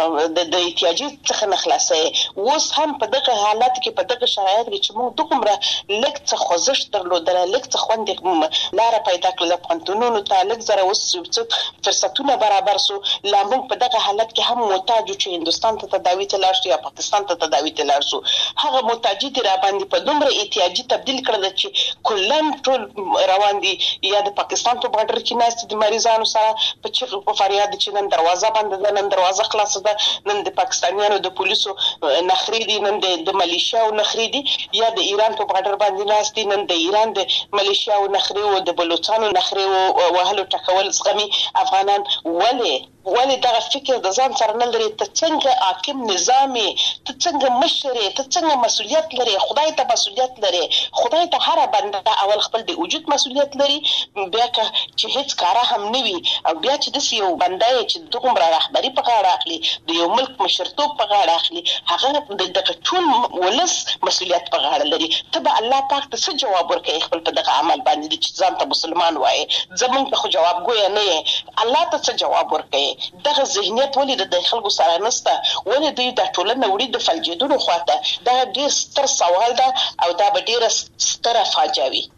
د احتیاجي څخه نه خلاصوې؟ اوس هم په دغه حالت کې، په دغه شرایط کې چې موږ دومره لږ څه خوځښت درلودلی، لږ څه خوندې لاره پیدا کړله پوهنتونونو ته، لږ زره اوس څه فرصتونه برابر سو، لا موږ په دغه حالت کې هم محتاج یو چې هندوستان ته تداوي ته لاړ شو یا پاکستان ته تداوي ته لاړ شو. هغه محتاجي دې را باندې په دومره احتیاجي تبدیل کړل چې کلن ټول روان دي، یا د پاکستان په بارډر کې ناست دي مریضانو سره په چغو په فریاد چې نن دروازه بنده ده، نن دروازه خلاصه ده، نن د پاکستانیانو د پولیسو نخرې دي، نن د ملیشیاو نخرې دي، یا د ایران په بارډر باندې ناست دي، نن د ایران د ملیشیاو نخرې او د بلوچستانو نخرې وهلو ټکول زغمي افغانان. ولې ولې دغه فکر د ځان سره نه لري؟ ته څنګه حاکم نظامي، ته څنګه مشر، ته څنګه مسؤلیت لري؟ خدای ته مسؤلیت لري. خدای ته هر بنده اول خپل د وجود مسؤلیت لري، بیا که چې هیڅ کاره هم نه وي، او بیا چې داسې یو بنده چې دومره رهبري په غاړه اخلي، د یو ملک مشرتوب په غاړه اخلي، هغه د دغه ټول ولس مسؤلیت په غاړه لري. ته به الله پاک ته څه جواب ورکوې خپل په دغه عمل باندې چې ځان ته مسلمان وایې؟ زمونږ ته خو جوابګویه نه یې، الله ته څه جواب ورکوې؟ دغه ذهنیت ولې د خلکو سره نشته؟ ولې دوی دا ټولنه وړي د فلجېدلو خواته؟ دا ډېر ستر سوال ده او دا به ډېره ستره فاجعه وي.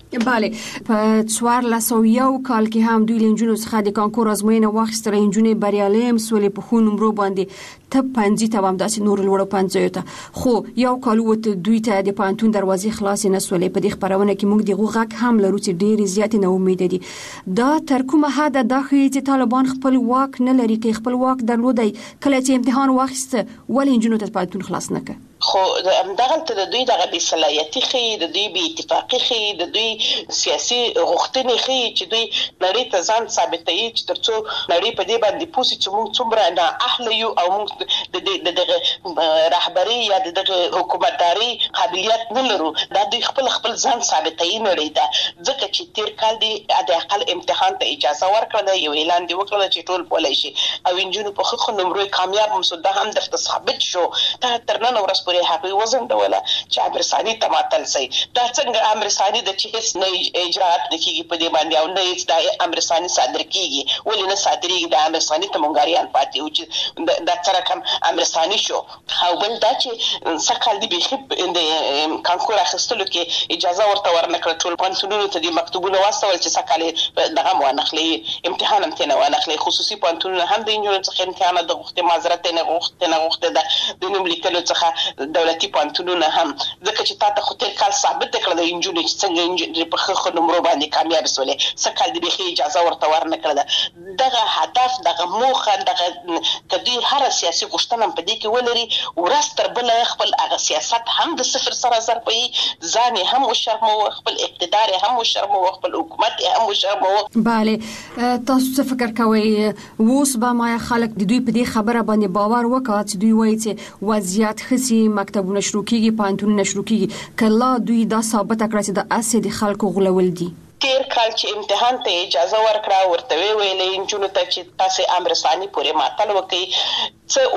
bale په څوار لسو یو کال کې هم دوی لنجونو څخه د کانکور ازموینه واخیستل. انجونې بریالۍ مسولې په خو نمرو باندې ته پنځه ته هم داسې نور لوړ پنځه ته خو یو کال وته دوی ته د پانتون دروازې خلاص نه سولې. په دې خبرونه کې موږ دغه غږ هم لرو چې ډېر زیات نه امید دي دا تر کومه حد د ښځې چې طالبان خپل واک نه لري کې خپل واک درلودي کله چې امتحان واخیسته ولې انجونو ته پانتون خلاص نه کړ. خو دغه ته د دوی دغه بي صلاحيتي خي د دوی بي اتفاقي خي د دوی سیاسي غوښتنې خي چې دوی نړۍ ته ځان ثابتوي چې ترڅو نړۍ په دې باندې پوسي چې موږ څومره نه اهل یو او موږ د دغه رهبري یا دغه حکومتداري قابلیت نه لرو. دا دوی خپل خپل ځان ثابتوي نړۍ ته ځکه چې تیر کال دی د اقل امتحان ته اجازه ورکړه یو اعلان دی وکړل چې ټول بولای شي او انجونو په خو نمرې کامیاب مسوده هم درته ثابت شو. ته تر نن ورځ پورې هغه وزن ډوله چې امرساني تماتل سي دا څنګه امرساني د چې هیڅ نه اجرات نکېږي په دې باندې او نه هیڅ د امرساني صادر کیږي ولې نه صادرېږي د امرساني ته مونږاریان پاتې او چې دا څنګه کم امرساني شو. او بل دا چې سکهال دی به د کانکور اخیستلو کې اجازه ورته ورنکړه ټول پانتونونو ته د مکتوبونو واستول چې سکهال دغه وانخلي امتحان هم تنه وانخلي خصوصي پانتونونه هم د انجونو څخه امتحان د غوښتنې معذرت نه غوښتنه نه غوښته د نوم لیکلو څخه دولتي پانتونونه هم ځکه چې تاسو خو تیر کال ثابت کړل د انجونو چې څنګه انجونو په خخ نمبر باندې کامیاب سولې سکهال دی به اجازه ورته ورنکړه. دغه هدف دغه موخه دغه کدي هر سیاسي غوښتنه په دې کې ولري ورستر بل خپل هغه سیاست هم د صفر سره ضربي ځان هم وشرمو خپل اقتدار هم وشرمو خپل حکومت هم وشرمو. bale تاسو څه فکر کوئ اوس به ما خلک د دوی په دې خبره باندې باور وکړي چې دوی وایي چې وضعیت خسي مکتبونه شروع کیږي پانتونونه شروع کیږي کله دوی دا ثابت کړی چې د اسې د خلکو غولول دي. تیر کال چې امتحان ته اجازه ورکړه ورته ویلې انجونو ته چې تاسو امرساني پورې ماتل وکړي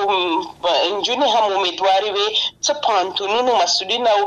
څه انجونی هم امیدواري وي څه پانتونونو مسؤلین او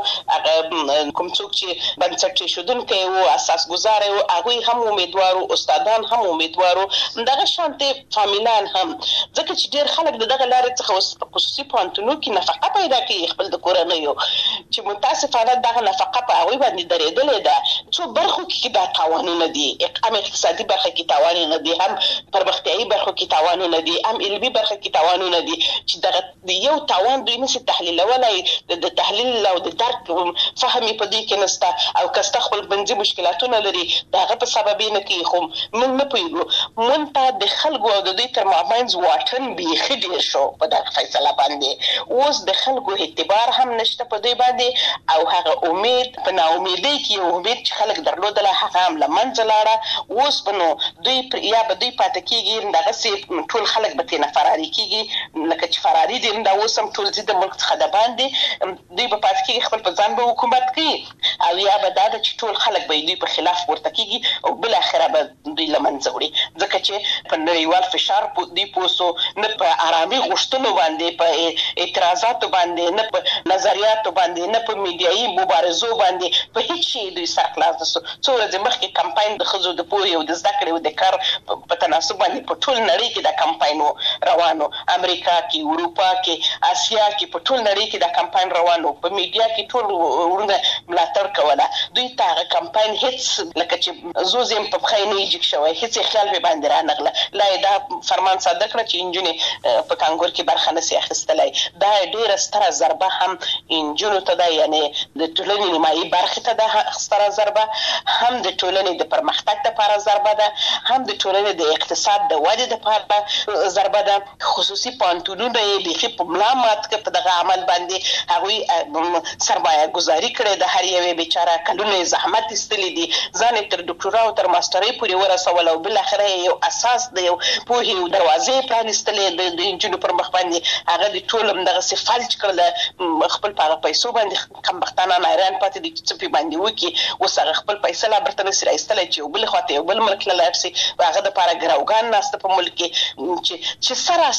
کوم څوک چې بنسټ شودونکي او اساس گزار او هغه هم امیدوارو استادان هم امیدوارو دغه شانتي فامیلان هم ځکه چې ډېر خلک دغه لارې څخه خصوصي پانتونو کې نفقه پیدا کوي خپل د کورنۍ چې متاسفانه دغه نفقه په هغه باندې درېدلې ده څو برخو کې تاوانونه دي هم اقتصادي برخه کې تاوانونه دي هم پرمختیایي برخه کې تاوانونه دي هم علمي برخه کې تاوانونه دي چې دغه یو تاوان دوی نشي تحلیلولای د تحلیل او د درک فهمي په دې کې نسته او کسته خپل بنځي مشکلاتونه لري دغه په سبب نه کې خو موږ نه پوهیږو مونږ د خلکو او د دوی تر مابینځ واټن به خډیر شو په دغه فیصله باندې اوس د خلکو اعتبار هم نشته په دې باندې او هغه امید په ناامیدۍ کې امید چې خلک درلودله هغه هم لمنځه لاړه. اوس بنو دوی یا به دوی پاتې کېږي دغه سي ټول خلک به تنه فراري کېږي لکه چې فراري دي دا اوس هم ټول زیاده ملک څخه د باندې دوی به پاتې کېږي خپل په ځان به حکومت کوي او یا به دا چې ټول خلک به دوی په خلاف ورته کېږي او بل اخره به دوی لمنځه وړي ځکه چې په نړیوال فشار دوی پوسو نه په آرامي غوښتنو باندې په اعتراضاتو باندې نه په نظریاتو باندې نه په میډیایي مبارزو باندې په هیڅ شي دوی سرخلاص نشو. څو ورځې مخکې کمپاین د خزو د پوهې او د زده کړې او د کار په تناسب باندې په ټول نړۍ کې د کمپاین روانو امریکا کې اروپا کې اسیا کې په ټول نړۍ کې د کمپاین روانو په میډیا کې ټول ورونه ملاتړ کوله دوی ته کمپاین هیڅ لکه چې زوزم په خای نه یې شوی هیڅ خیال به باندې را نغله لا دا فرمان صادق کړ چې انجونی په کانګور کې برخه نسی اخیستلای دا ډیره ستره ضربه هم انجونو ته ده یعنی د ټولنې نیمایي برخه ته ده ستره ضربه هم د ټولنې د پرمختګ لپاره ضربه ده هم د ټولنې د اقتصاد د ودې لپاره ضربه ده. خصوصي پانتونونه یې لخي په ملامت کې په دغه عمل باندې هغه سرمایه گذاری کړې د هر یوې بیچاره کلونه زحمت استلې دي ځان تر ډاکټرا او تر ماسترۍ پورې ورسول او بل اخره یو اساس د یو پوهې او دروازې پرانستلې د انجونو پر مخ باندې هغه د ټولم دغه سفالج کړل خپل په پیسو باندې کم بختانه نایران پاتې دي چې په باندې وکی اوس هغه خپل پیسې لا برته سره ایستل چې بل خواته بل ملک لا لارسي هغه د پاره ګراوګان ناست په ملک کې چې سره سر ورته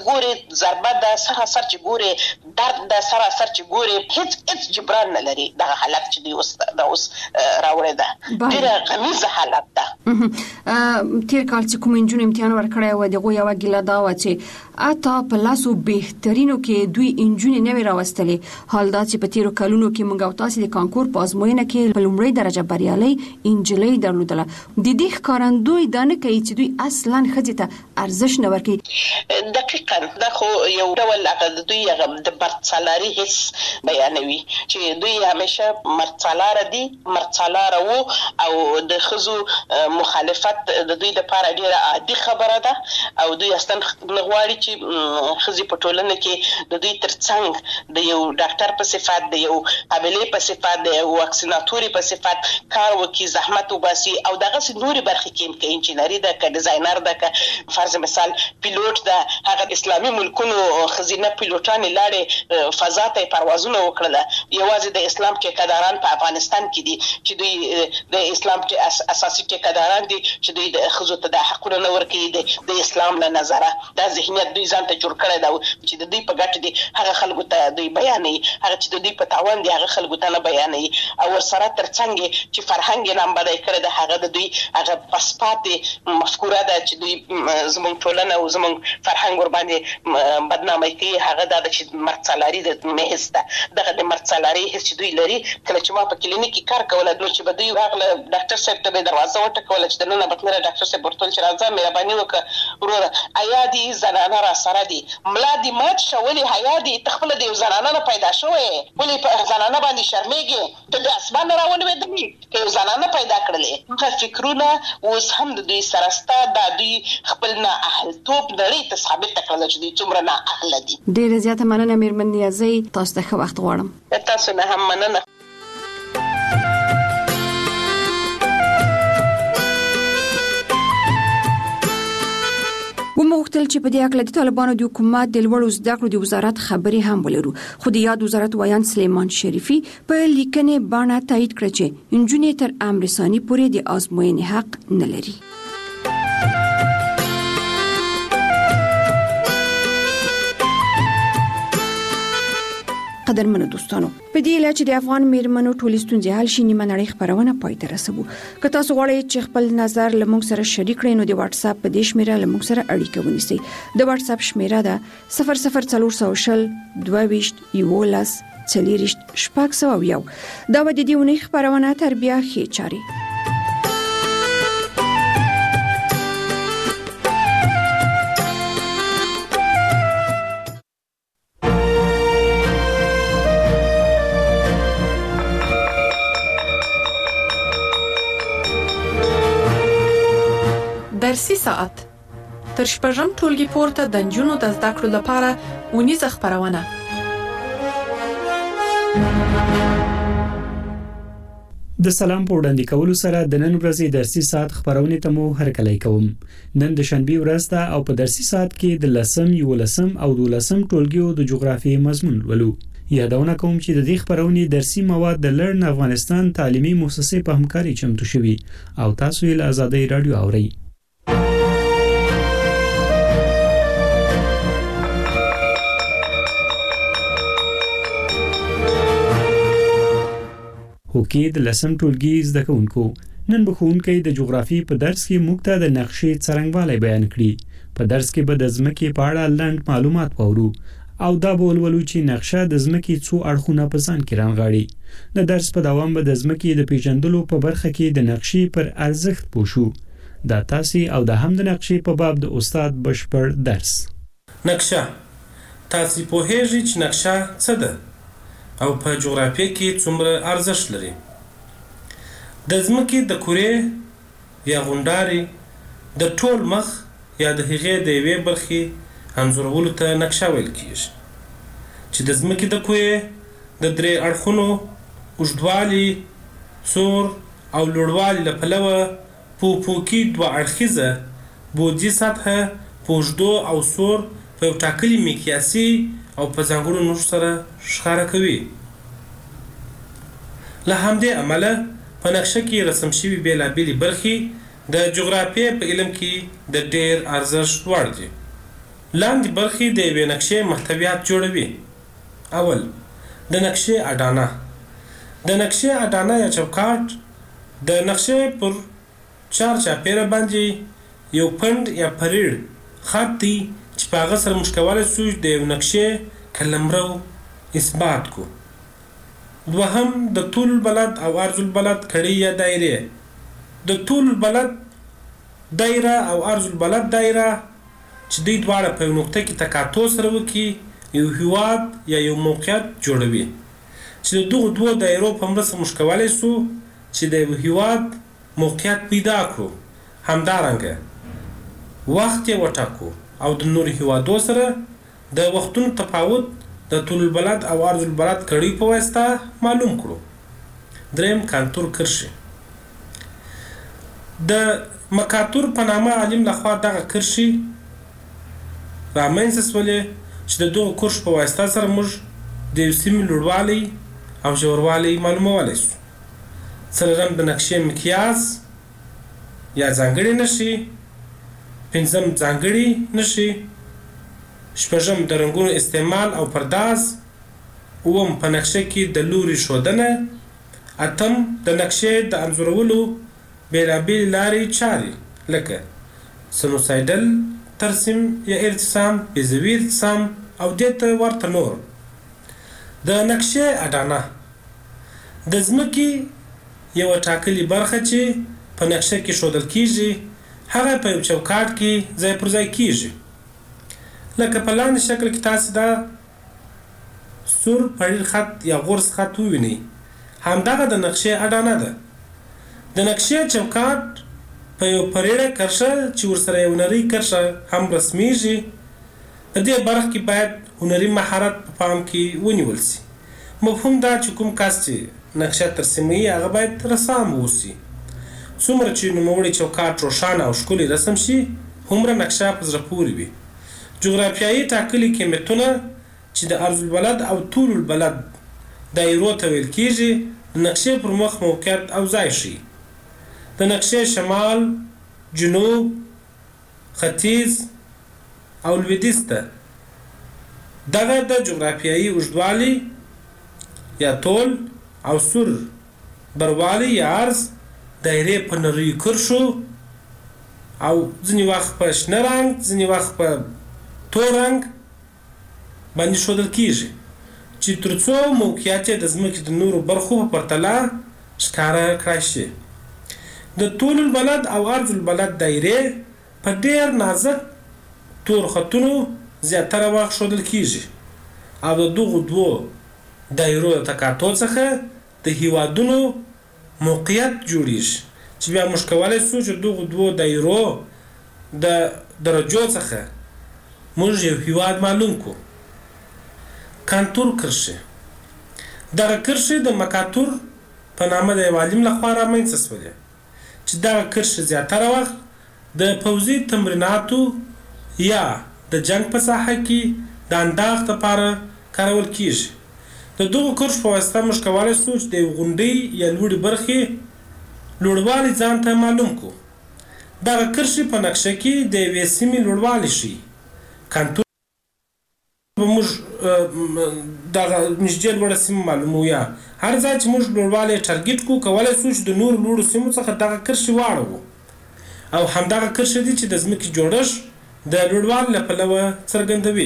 ګوري ضربه د سراسر چې ګوري درد د سراسر چې ګوري هیڅ هیڅ جبران نه لري دغه حالت چې دی اوس د اوس راوړی ده ډېره غمیزه حالت ده. تیر کال چې کوم انجون امتحان ورکړی و دغه یو ګیله دا و چې اته په لاسو بهترینو کې دوی انجون نه وی راوستلې حال دا چې په تیرو کلونو کې موږ او تاسو د کانکور په ازموینه کې په لومړی درجه بریالي انجلۍ درلودله. د دې ښکارندوی دا نه کوي چې دوی اصلا ښځې ته ارزښ نه ورکوي. دقیقاً دا خو یو ډول هغه د دوی هغه د مرڅلاري حس بیانوي چې دوی همیشه مرڅلاره دي مرڅلاره وو او د ښځو مخالفت د دوی لپاره ډیره عادي خبره ده او دوی اصلا نغواړي چې ښځې په ټولنه کې د دوی ترڅنګ د یو ډاکټر په صفت د یو قابلې په صفت د یو واکسیناتوري په صفت کار وکړي زحمت وباسي او دغسې نورې برخې کې که انجینري ده که ډیزاینر ده که فرض مثال پیلوټ ده هغه اسلامي ملکونو ښځینه پیلوټانې لاړې فضا ته یې پروازونه وکړله. یوازې د اسلام ټیکهداران په افغانستان کې دي چې دوی د اسلام اساسي ټیکهداران دي چې دوی د ښځو ته د حقونه نه ورکوي د اسلام له نظره. دا ذهنیت دوی ځان ته جوړ کړی ده چې د دوی په ګټه دي هغه خلکو ته دوی بیانوي هغه چې د دوی په تاوان دي هغه خلکو ته نه بیانوي او ورسره ترڅنګ چې فرهنګ یې نامبدی کړی ده هغه د دوی هغه پسپاتې مفکوره ده چې دوی زموږ ټولنه او زموږ فرهنګ ورباندې بدنامي کوي هغه دا ده چې مرڅلاري د محض ده. دغه د مرڅلاري حس چې دوی لري کله چې ما په کلینیک کې کار کوله نو چې به دوی هغه ډاکټر صاحب ته به دروازه وټکوله چې دننه به تلله ډاکټر صاحب ورته ویل چې راځه مهرباني وکړه وروره ایا دي زنانه را سره دي ملا دي مات شو ولې حیا دي ته خپله د یو زنانه نه پیدا شوې ولې په زنانه باندې شرمېږې ته د اسمان نه راولوېدلې که یو زنانه پیدا کړلې. هغه فکرونه اوس هم د دوی سره سته دا دوی خپل نه اهلتوب نړۍ ته ثابته کړله چې دوی څومره نه اهله دي. ډېره زیاته مننه مېرمن نیازۍ تاسو ته ښه وخت غواړم. تاسو نه هم مننه. وموختل چې په دې اړه د طالبانو د حکومت د لوړو زده کړو د وزارت خبري هم ولرو خو د یاد وزارت وایان سلیمان شریفي په لیکنې باندې تایید کړ چې انجونې تر امر ثاني پورې د آزموینې حق نه لري. قدرمنو دوستانو په دې لاره چې د افغان میرمنو ټولې ستونزې حل شي نیمه نړۍ خبرونه پای ته رسوو. که تاسو غواړئ چې خپل نظر له موږ سره شریک کړئ نو د واتس اپ په دې شمیره له موږ سره اړیکه ونیسئ. د واتس اپ شمیره ده صفر صفر څلور سوه شل دوه ویشت یولس څلوېښت شپږ سوه یو. دا به د دې اونۍ خبرونه تر بیا ښې چارې. درسي ساعت تر شپږم ټولګي پورته د نجونو د زده کړو لپاره اونیزه خبرونه. د سلام په وړاندې کولو سره د نن ورځې درسي ساعت خبرونه ته مو هرکلی کوم. نن د شنبه ورځ ده او په درسي ساعت کې د لسم یولسم او دولسم ټولګیو د جغرافیې مضمون ولو. یادونه کوم چې د دې خبرونې درسي مواد د لرن افغانستان تعلیمي مؤسسې په همکاري چمتو شوي او تاسو یې له آزادۍ رادیو اورئ. هوکې د لسم ټولګي زده کوونکو نن به ښوونکی د جغرافي په درس کې موږ ته د نقشې څرنګوالی بیان کړي. په درس کې به د ځمکې په اړه لنډ معلومات واورو او دا به ولولو چې نقشه د ځمکې څو اړخونه په ځان کې رانغاړي. د درس په دوام به د ځمکې د پیژندلو په برخه کې د نقشې پر ارزښت پوه شو. دا تاسې او د هم د نقشې په باب د استاد بشپړ درس. نقشه تاسې پوهیږئ چې نقشه څه ده او په جغرافیه کې څومره ارزښت لري. د ځمکې د کورې یا غونډارې د ټول مخ یا د هغې د یوې برخې انځورولو ته نقشه ویل کیږي چې د ځمکې د کورې د درې اړخونو اوږدوالي سور او لوړوالي له پلوه په افقي دوه اړخیزه بعدي سطحه په اوږدو او سور په یو ټاکلي مقیاسي او په ځانګړو نښو سره ښکاره کوي. له همدې امله په نقشه کې رسم شوي بېلابېلې برخې د جغرافیې په علم کې د ډېر ارزښت وړ دي. لاندې برخې د یوې نقشې محتویات جوړوي. اول د نقشې اډانه. د نقشې اډانه یا چوکاټ د نقشې پر چار چاپیره باندې یو پند یا پریړ خط دی چې په هغه سره موږ کولی شو د یو نقشې قلمرو اثبات کو. دوهم د طول البلد او عرض البلد کړي یا دایره. د طول البلد دایره او عرض البلد دایره چې دوی دواړه په یو نقطه کې تقاطع سره وکړي یو هیواد یا یو موقعیت جوړوي چې د دغو دوو دایرو په مرسته موږ کولی شو چې د یو هیواد موقعیت پیدا کړو. همدارنګه وخت یې وټاکو او د نورو هیوادو سره د وختونو تفاوت د طول البلد او عرض البلد کړي په واسطه معلوم کړو. دریم کانتور کرښې. د مکاتور په نامه عالم لخوا دغه کرښې رامنځته شولې چې د دغو کرښو په واسطه سره موږ د یو سیمې لوړوالی او ژوروالی معلومولی شو. څلورم د نقشې مقیاس یا ځانګړې نښې. پنځم ځانګړي نښې. شپږم د رنګونو استعمال او پرداز. اووم په نقشه کې د لوري ښودنه. اتم د نقشې د انځورولو بېلابېلې لارې چارې لکه سنوسایډل ترسیم یا ارتسام، بیضوي ارتسام او دې ته ورته نور. د نقشې اډانه د ځمکې یوه ټاکلې برخه چې په نقشه کې ښودل کیږي هغه په یو چوکاټ کې ځای پر ځای کیږي. لکه په لاندې شکل کې تاسې دا سور پړیر خط یا غورس خط ووینئ. همدغه د نقشې اډانه ده. د نقشې چوکاټ په یو پریړه کرښه چې ورسره یو نرۍ کرښه هم رسمیږي. په دې برخه کې باید هنري مهارت په پام کې ونیول سي. مفهوم دا چې کوم کس چې نقشه ترسیموي هغه باید رسام واوسي. څومره چې نوموړی چوکاټ روښانه او ښکلي رسم شي هومره نقشه په زړه پورې وي. جغرافیایي ټاکلي قیمتونه چې د عرض البلد او طول البلد دایرو ته ویل کیږي د نقشې پر مخ موقعیت او ځای ښیي. د نقشې شمال، جنوب، ختیځ او لویدیځ ته دغه د جغرافیایي اوږدوالي یا طول او سور بروالی یا عرض دایرې په نریو کرښو او ځینې وخت په شنه رنګ ځینې وخت په تور رنګ باندې ښودل کیږي چې تر څو موقعیت یې د ځمکې د نورو برخو په پرتله ښکاره کړای شي. د طول البلد او عرض البلد دایرې په ډېر نازک تور خطونو زیاتره وخت ښودل کیږي او د دغو دوو دایرو د تقاطع څخه د هیوادونو موقعیت جوړیږي چې بیا موږ کولی شو چې دغو دوو دایرو د درجو څخه موږ یو هیواد معلوم کړو. کانتور کرښې. دغه کرښې د مکاتور په نامه د یو عالم لخوا رامنځته شولې چې دغه کرښې زیاتره وخت د پوځي تمریناتو یا د جنگ په ساحه کې د انداخت لپاره کارول کیږي. د دغو کرښو په واسطه موږ کولی شو چې د یو غونډۍ یا لوړې برخې لوړوالی ځان ته معلوم کړو. دغه کرښې په نقشه کې د یوې سیمې لوړوالی ښیي. کانتور به موږ دغه نږدې لوړه سیمه معلومو یا هر ځای چې موږ لوړوالی ټارګېټ کړو کولی شو چې د نورو لوړو سیمو څخه دغه کرښې واړوو او همدغه کرښې دي چې د ځمکې جوړښت د لوړوالي له پلوه څرګندوي.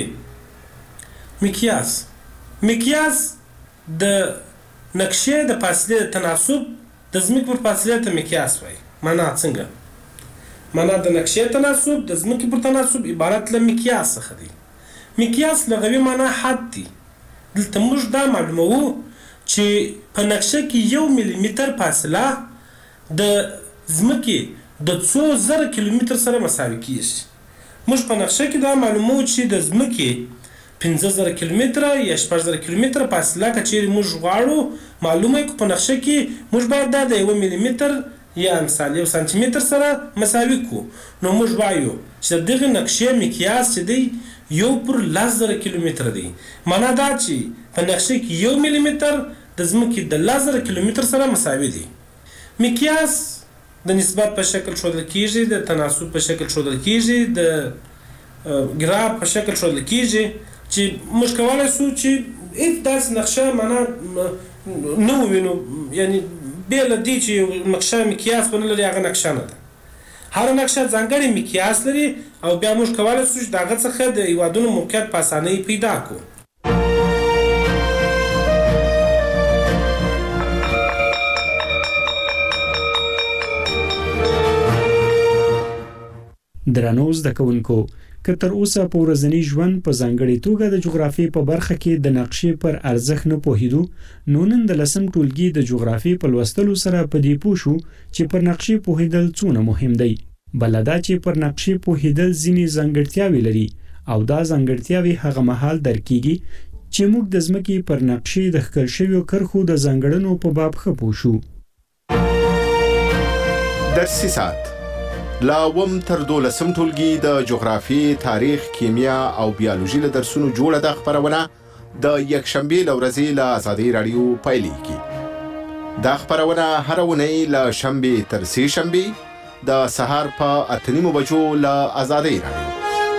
مقیاس. مقیاس د نقشې د فاصلې د تناسب د ځمکې پر فاصلې ته مقیاس وایي. معنا څنګه؟ معنا د نقشې تناسب د ځمکې پر تناسب عبارت له مقیاس څخه دی. مقیاس لغوي معنا حد دی. دلته موږ دا معلوموو چې په نقشه کې یو ملي متر فاصله د ځمکې د څو زره کیلومتر سره مساوي کیږي. موږ په نقشه کې دا معلوموو چې د ځمکې پنځه زره کیلومتره یا شپږ زره کیلومتره فاصله که چیرې موږ غواړو معلومه کړو په نقشه کې موږ باید دا د یو ملي متر یا مثال یو سانتي متر سره مساوي کړو. نو موږ وایو چې د دغې نقشې مقیاس چې دی یو پر لس زره کیلومتر دی. معنا دا چې په نقشه کې یو ملي متر د ځمکې د لس زره کیلومتر سره مساوي دی. مقیاس د نسبت په شکل ښودل کیږي، د تناسب په شکل ښودل کیږي، د ګراف په شکل ښودل کېږي چې موږ کولی شو چې هېڅ داسې نقشه معنا نه ووینو، یعنې بې له دې چې یو نقشه مقیاس ونه لري هغه نقشه نه ده. هره نقشه ځانګړی مقیاس لري او بیا موږ کولی شو چې د هغه څخه د هېوادونو موقعیت په اسانۍ پیدا کړو. درنو زده کوونکو، که تر اوسه په ورځني ژوند په ځانګړې توګه د جغرافیې په برخه کې د نقشې پر ارزښت نه پوهېدو، نو نن د لسم ټولګي د جغرافیې په لوستلو سره په دې پوه شو چې پر نقشې پوهېدل څونه مهم دی. بله دا چې پر نقشې پوهېدل ځینې ځانګړتیاوې لري او دا ځانګړتیاوې هغه مهال درک کېږي چې موږ د ځمکې پر نقشې د ښکل شویو کرښو د ځانګړنو په باب ښه پوه شو. درسي ساعت لا وم تر دولسم ټولګي د جغرافي، تاریخ، کیمیا او بیولوژي له درسونو جوړه د خبرونه د یکشنبه له ورځې له آزادۍ رادیو پیلېږي. دا خبرونه هر ونې له شنبه تر سې شنبه د سهار په اته نیمو بجو له آزادۍ رادیو.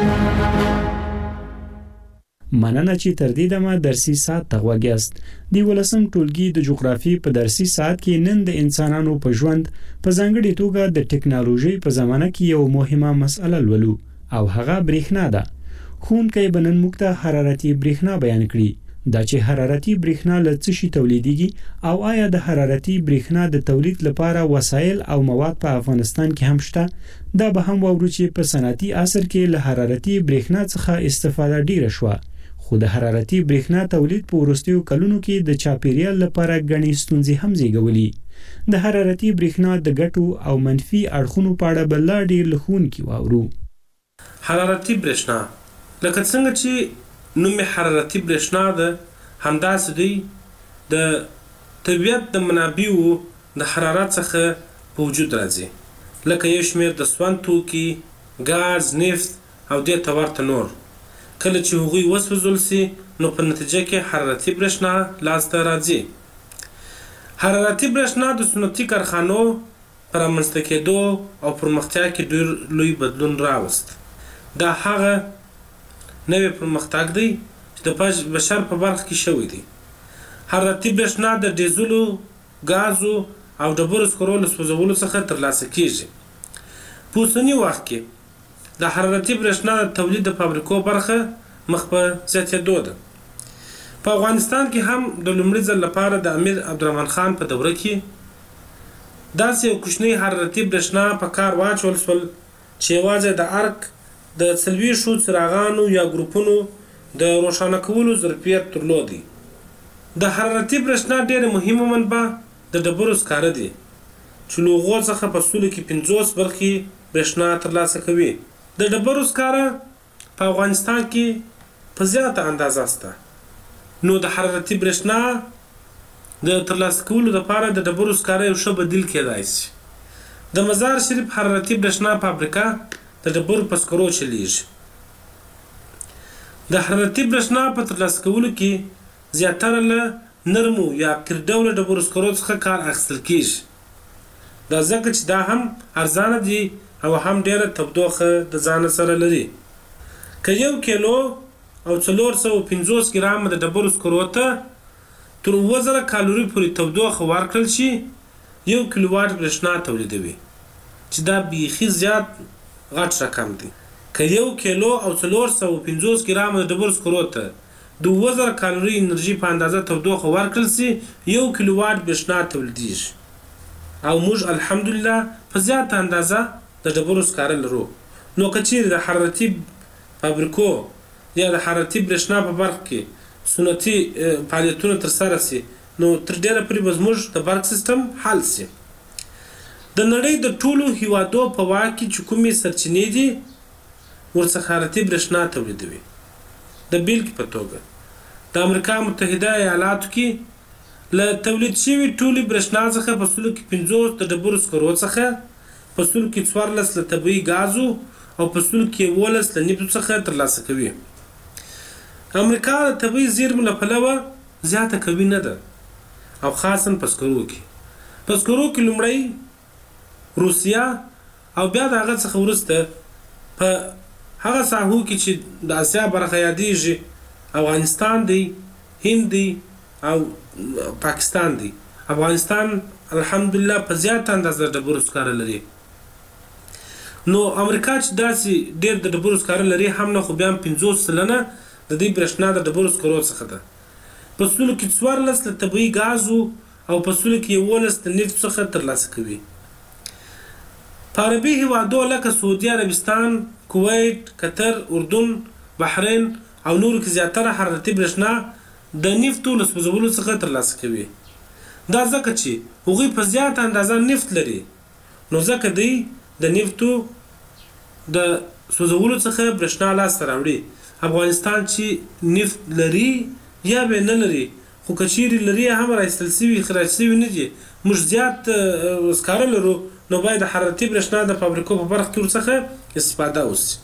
مننه چې تر دې دمه درسي ساعت ته غوږیاست. د ولسم ټولګي د جغرافي په درسي ساعت کې نن د انسانانو په ژوند په ځانګړې توګه د ټکنالوژي په زمانه کې یو مهمه مسأله لولو او هغه برېښنا ده. ښوونکی به نن موږ ته حرارتي برېښنا بیان کړي. دا چې حرارتي برېښنا له څه شي تولیدېږي او آیا د حرارتي برېښنا د تولید لپاره وسایل او مواد په افغانستان کې هم شته؟ دا به هم واورو چې په صنعتي عصر کې له حرارتي برېښنا څخه استفاده ډیره شوه، خو د حرارتي برېښنا تولید په وروستیو کلونو کې د چاپیریال لپاره ګڼې ستونزې هم زیږولي. د حرارتي برېښنا د ګټو او منفي اړخونو په اړه به لا ډېر له ښوونکي واورو. حرارتي برېښنا لکه څنګه چې نوم حرارتي برېښنا ده، همداسې دی د طبیعت د منابعو د حرارت څخه په وجود راځي، لکه یو شمېر د سون توکي، ګاز، نفت او دې ته ورته نور. کله چې هغوی وسوځول سي نو په نتیجه کې حرارتي برېښنا لاسته راځي. حرارتي برېښنا د صنعتي کارخانو په رامنځته کېدو او پرمختیا کې ډېر لوی بدلون راوست. دا هغه نوی پرمختګ دی چې د بشر په برخه کې شوی دی. حرارتي برېښنا د ډیزلو، ګازو او ډبرو سکرو له سوځولو څخه ترلاسه کېږي. په اوسني وخت کې د حرارتي برېښنا د تولید د فابریکو برخه مخ په زیاتېدو ده. په افغانستان کې هم د لومړي ځل لپاره د امیر عبدالرحمن خان په دوره کې داسې یو کوچنی حرارتي برېښنا په کار واچول شول چې یوازې د ارک د څلوېښتو څراغانو یا ګروپونو د روښانه کولو ظرفیت درلودی. د حرارتي برېښنا ډېره مهمه منبع د ډبرو سکاره دي چې له هغو څخه په سلو کې پنځوس برخې برېښنا ترلاسه کوي. د ډبرو سکاره په افغانستان کې په زیاته اندازه شته، نو د حرارتي برېښنا د ترلاسه کولو لپاره د ډبرو سکاره یو ښه بدیل کېدای شي. د مزار شریف حرارتي برېښنا فابریکه د ډبرو په سکرو چلیږي. د حرارتي برېښنا په ترلاسه کولو کې زیاتره له نرمو یا قیر ډوله ډبرو سکرو څخه کار اخیستل کېږي. دا ځکه چې دا هم ارزانه دي او هم ډېره تودوخه د ځان سره لري. که یو کیلو او څلور سوه پنځوس ګرامه د ډبرو سکرو ته تر اووه زره کالوري پورې تودوخه ورکړل شي، یو کیلو واټ برېښنا تولیدوي، چې دا بیخي زیات غټ رقم دی. که یو کیلو او څلور سوه پنځوس ګرامه د ډبرو سکرو ته د اووه زره کالوري انرژي په اندازه تودوخه ورکړل شي، یو کیلو واټ برېښنا تولیدېږي. او موږ الحمدلله په زیاته اندازه د ډبرو سکاره لرو. نو که چیرې د حرارتي فابریکو یا د حرارتي برېښنا په برخه کې سنتي فعالیتونه ترسره شي، نو تر ډېره پورې به زموږ د برق سیستم حل شي. د نړۍ د ټولو هیوادو په واک کې چې کومې سرچینې دي ورڅخه حرارتي برېښنا تولیدوي. د بیلګې په توګه د امریکا متحده ایالاتو کې له تولید شوي ټولې برېښنا څخه په سلو کې پنځوس د ډبرو سکرو څخه، په سلو کې څوارلس له طبیعي ګازو او په سلو کې یولس له نفتو څخه ترلاسه کوي. امریکا د طبیعي زیرمو له پلوه زیاته قوي نه ده، او خاصا په سکرو کې. په سکرو کې لومړی روسیه او بیا د هغه څخه وروسته په هغه ساحو کې چې د اسیا برخه یادېږي افغانستان دی، هند دی او پاکستان دی. افغانستان الحمدلله په زیات اندازه ډبرو سکاره لري. نو امریکا چې داسې ډېر د ډبرو سکاره لري هم نه، خو بیا هم پنځوس سلنه د دې برېښنا د ډبرو سکرو څخه ده. په سلو کې څوارلس له طبیعي ګازو او په سلو کې یولس د نفت څخه ترلاسه کوي. په عربي هېوادو لکه سعودي عربستان، کویت، قطر، اردن، بحرین او نورو کې زیاتره حرارتي برېښنا د نفتو له سوځولو څخه ترلاسه کوي. دا ځکه چې هغوی په زیاته اندازه نفت لري، نو ځکه دوی د نفتو د سوځولو څخه برېښنا لاسته راوړي. افغانستان چې نفت لري یا به نه لري، خو که چیرې لري هم راایستل سوي خراج سوي نه دي، موږ زیات سکاره لرو، نو باید د حرارتي برېښنا د فابریکو په برخه کې ورڅخه استفاده وشي.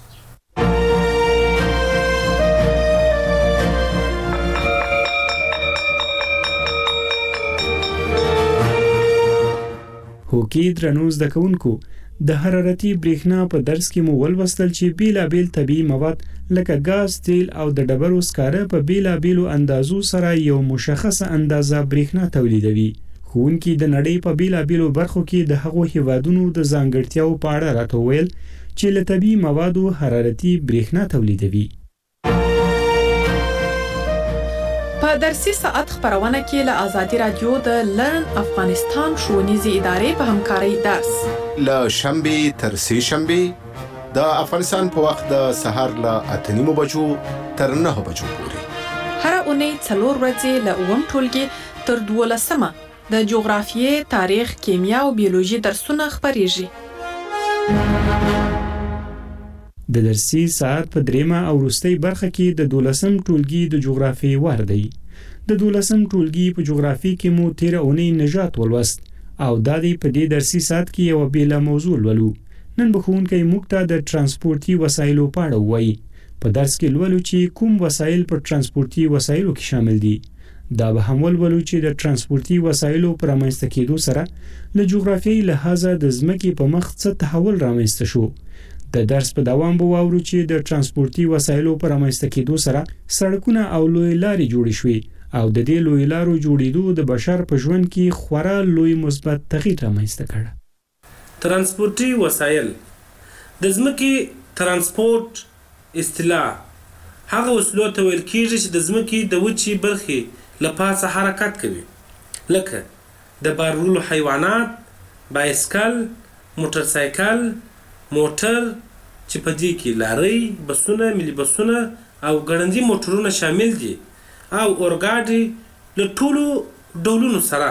هوکي درنو زده کوونکو، د حرارتي برېښنا په درس کې مو ولوستل چې بیلابیل طبیعي مواد لکه ګاز، تیل او د ډبرو سکاره په بیلابیلو اندازو سره یو مشخصه اندازه برېښنا تولیدوي. ښوونکي د نړۍ په بیلابیلو برخو کې د هغو هیوادونو د ځانګړتیاو په اړه راته وویل چې له طبیعي موادو حرارتي برېښنا تولیدوي. په درسي ساعت خبرونه کې له آزادي رادیو د لرن افغانستان ښوونیزې ادارې په همکارۍ درس له شنبې تر سې شنبې د افغانستان په وخت د سهار له اته نیمو بجو تر نهه بجو پورې، هره اونۍ څلور ورځې له اووم ټولګي تر دولسمه د جغرافیې، تاریخ، کیمیا او بیولوژي درسونه خپریږي. د درسي ساعت په دریمه او وروستۍ برخه کې د دولسم ټولګي د جغرافیې وار دی. د دولسم ټولګي په جغرافي کې مو تیره اونۍ نژاد ولوست او دا دی په دې درسي ساعت کې یوه بیله موضوع لولو. نن به ښوونکی موږ ته د ترانسپورتي وسایلو په اړه ووایي. په درس کې لولو چې کوم وسایل په ترانسپورتي وسایلو کې شامل دي. دا به هم ولولو چې د ترانسپورتي وسایلو په رامنځته کېدو سره له جغرافیایي لحاظه د ځمکې په مخ څه تحول رامنځته شو. د درس په دوام به واورو چې د ترانسپورتي وسایلو په رامنځته کېدو سره سړکونه او لوی لارې جوړې شوې او د دې لوی لارو جوړېدو د بشر په ژوند کې خورا لوی مثبت تغییر رامنځته کړ. ترانسپورتي وسایل د ځمکې ترانسپورت اصطلاح هغه وسیلو ته ویل کېږي چې د ځمکې د وچې برخې له پاسه حرکت کوي، لکه د بار وړلو حیوانات، بایسکل، موټرسایکل، موټر چې په دې کې لارۍ، بسونه، ملي بسونه او ګړندي موټرونه شامل دي او اورګاډي له ټولو ډولونو سره.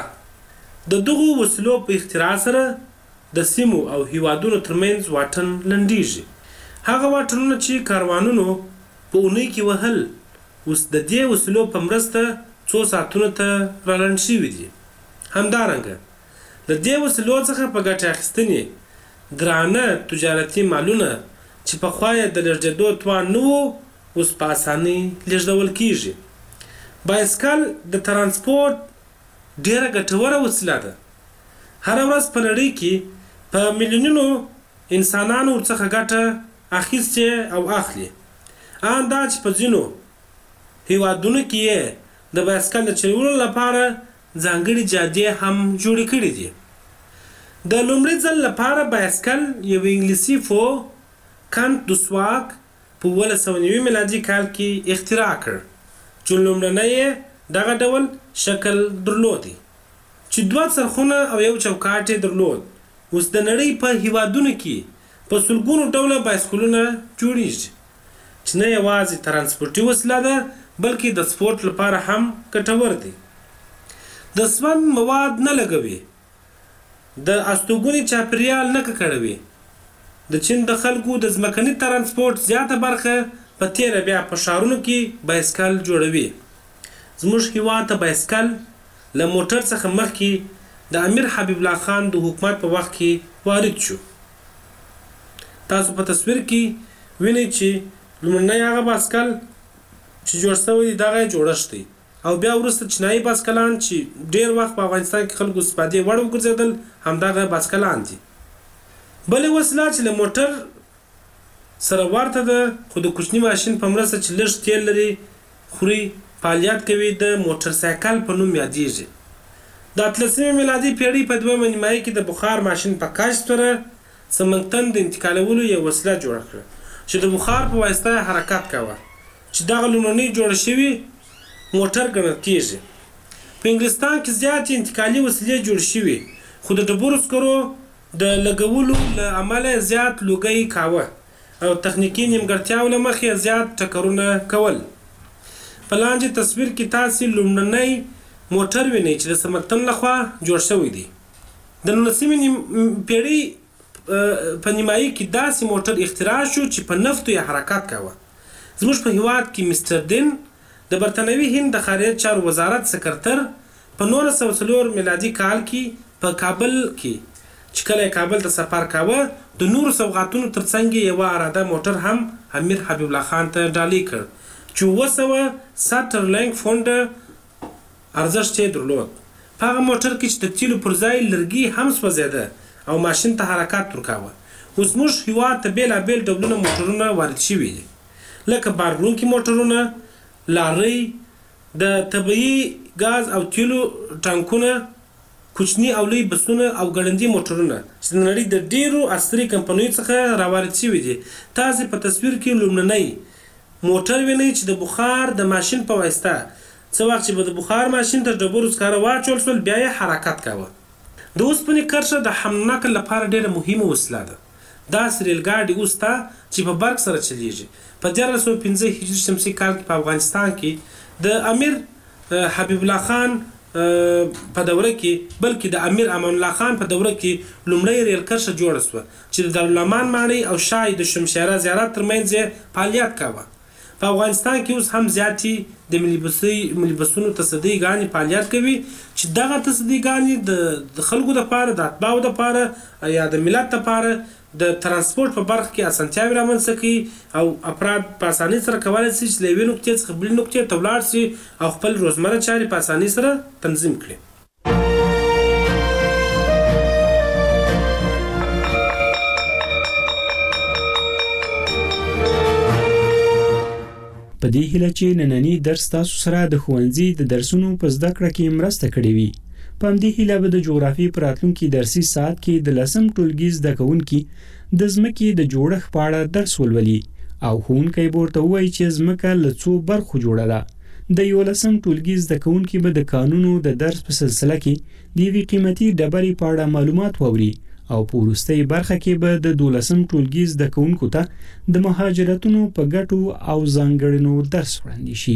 د دغو وسیلو په اختراع سره د سیمو او هیوادونو ترمنځ واټن لنډیږي. هغه واټنونه چې کاروانونو په اونۍ کې وهل اوس د دې وسیلو په مرسته څو ساعتونو ته رالنډ شوي دي. همدارنګه له دې وسیلو څخه په ګټې اخیستنې ګرانه تجارتي مالونه چې پخوا یې د لېږدېدو توان نه و اوس په اسانۍ لېږدول کېږي. بایسکل د ترانسپورت ډېره ګټوره وسیله ده. هره ورځ په نړۍ کې په میلیونونو انسانانو ورڅخه ګټه اخیستې او اخلي. ان دا چې په ځینو هیوادونو کې یې د بایسکل د چلولو لپاره ځانګړي جادې هم جوړې کړي دي. د لومړي ځل لپاره بایسکل یو انګلیسي فو کانت دوسواک په اوولس سوه نوي میلادي کال کې اختراع کړ چې لومړنی یې دغه ډول شکل درلودی چې دوه څرخونه او یو چوکاټ یې درلود. اوس د نړۍ په هیوادونو کې په سلګونو ډوله بایسکلونه جوړیږي چې نه یوازې ترانسپورتي وسیله ده بلکې د سپورت لپاره هم ګټور دی. د سون مواد نه لګوي، د استوګنې چاپیریال نه ککړوي. د چین د خلکو د ځمکني ترانسپورت زیاته برخه په تیره بیا په ښارونو کې بایسکل جوړوي. زموږ هېواد ته بایسکل له موټر څخه مخکې د امیر حبیب الله خان د حکومت په وخت کې وارد شو. تاسو په تصویر کې وینئ چې لومړنی هغه بایسکل چې جوړ شوی دی دغه جوړښت دی او بیا وروسته چینایي بایسکلان چې ډېر وخت په افغانستان کې خلکو استفادې وړ وګرځېدل همدغه بایسکلان دي. بلې وسیله چې له موټر سره ورته ده، خو د کوچني ماشین په مرسته چې لږ تیل لري خوري فعالیت کوي د موټر سایکل په نوم یادیږي. د اتلسمې میلادي پیړۍ په دویمه نیمایي کې د بخار ماشین په کشف سره څمنګتن د انتقالولو یو وسیله جوړه کړه چې د بخار په واسطه حرکت کوه، چې دغه لومړنۍ جوړه شوي موټر ګڼل کیږي. په انګلستان کې زیاتې انتقالي وسیلې جوړ شوي، خو د ډبرو سکرو د لګولو له امله زیات لوګی کاوه او تخنیکي نیمګړتیاو له مخې زیات ټکرونه کول. په لاندې تصویر کې تاسې لومړنی موټر وینئ چې د څمکنتن لخوا جوړ شوی دی. د نولسمې پیړۍ په نیمایي کې داسې موټر اختراع شو چې په نفتو یې حرکت کاوه. زموږ په هیواد کې مستر دین د برتنوي هند د خارجه چارو وزارت سکرتر په نولس سوه څلور میلادي کال کې په کابل کې چې کله کابل ته سفر کاوه د نورو سوغاتونو ترڅنګ یوه اراده موټر هم امیر حبیب الله خان ته ډالۍ کړ چې اووه سوه سټرلینګ فونډه ارزښت یې درلود. په هغه موټر کې چې د تیلو پر ځای لرګي هم سوځېده او ماشین ته حرکت ورکاوه. اوس موږ هیواد ته بېلابېل ډولونه موټرونه وارد شوي دي، لکه بارونکي موټرونه، لارۍ، د طبیعي ګاز او تیلو ټانکونه، کوچني او لوی بسونه او ګړندي موټرونه چې د نړۍ د ډیرو عصري کمپنیو څخه راوارد شوي دي. تاسې په تصویر کې لومړنی موټر وینئ چې د بخار د ماشین په واسطه څه وخت چې به د بخار ماشین ته ډبرو سکاره واچول شول بیا یې حرکت کاوه. د اوسپنې کرښه د حمل نقل لپاره ډیره مهمه وسیله ده. داسې ریلګاډي اوس ته چې په برق سره چلیږي. په دیارلس سوه پنځه هجري شمسي کال کې په افغانستان کې د امیر حبیب الله خان په دوره کې بلکې د امیر امان الله خان په دوره کې لومړی ریل کرښه جوړه شوه چې د دارالامان ماڼۍ او شای د شمشیره زیارت ترمنځ یې فعالیت کاوه. په افغانستان کې اوس هم زیاتې د ملي بسونو تصدۍ ګانې فعالیت کوي چې دغه تصدۍ ګانې د خلکو دپاره، د اتباعو دپاره یا د ملت دپاره د ترانسپورت په برخه کې اسانتیاوې رامنځته کوي او افراد په اسانۍ سره کولی شي چې له یوې نقطې څخه بلې نقطې ته ولاړ شي او خپل روزمره چارې په اسانۍ سره تنظیم کړي. په دې هیله چې نننی درس تاسو سره د ښوونځي د درسونو په زده کړه کې مرسته کړې وي. په همدې هیله به د جغرافیې په راتلونکي درسي ساعت کې د لسم ټولګي زده کوونکي د ځمکې د جوړښت په اړه درس ولولي او ښوونکی به ورته ووایي چې ځمکه له څو برخو جوړه ده. د یولسم ټولګي زده کوونکي به د قانونو د درس په سلسله کې د یوې قیمتي ډبرې په اړه معلومات واوري او په وروستۍ برخه کې به د دولسم ټولګي زده کوونکو ته د مهاجرتونو په ګټو او ځانګړنو درس وړاندې شي.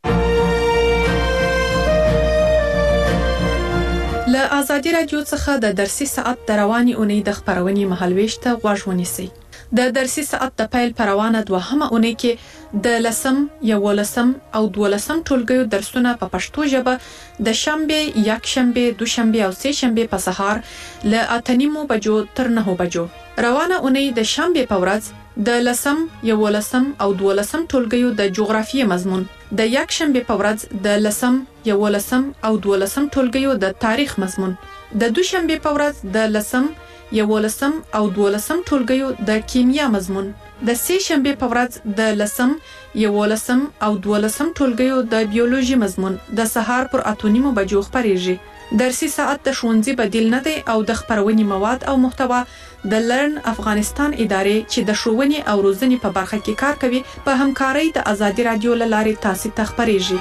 له ازادي رادیو څخه د درسي ساعت د رواني اونۍ د خبرونې مهالويش ته غوږ ونیسئ. د درسي ساعت د پیل پر روانه دوهمه اونۍ کې د لسم، یولسم او دولسم ټولګیو درسونه په پښتو ژبه د شنبه، یکشنبه، دوشنبه او سه شنبه په سهار له اته نیمو بجو تر نهو بجو. روانه اونۍ د شنبه په ورځ د لسم، یولسم او دولسم ټولګیو د جغرافیې مضمون، د یکشنبه په ورځ د لسم، یولسم او دولسم ټولګیو د تاریخ مضمون، د دوشنبه په ورځ د لسم، یولسم او دولسم ټولګیو د کیمیا مضمون، د سه شنبه په ورځ د لسم، یولسم او دولسم ټولګیو د بیولوژي مضمون د سهار پر اته نیمو بجو خبرېږي. درسي ساعت د ښوونځي بدیل نه دی او د خبرونې مواد او محتوا د لرن افغانستان ادارې چې د ښوونې او روزنې په برخه کې کار کوي په همکارۍ د ازادي رادیو له لارې تاسو ته خبرېږي.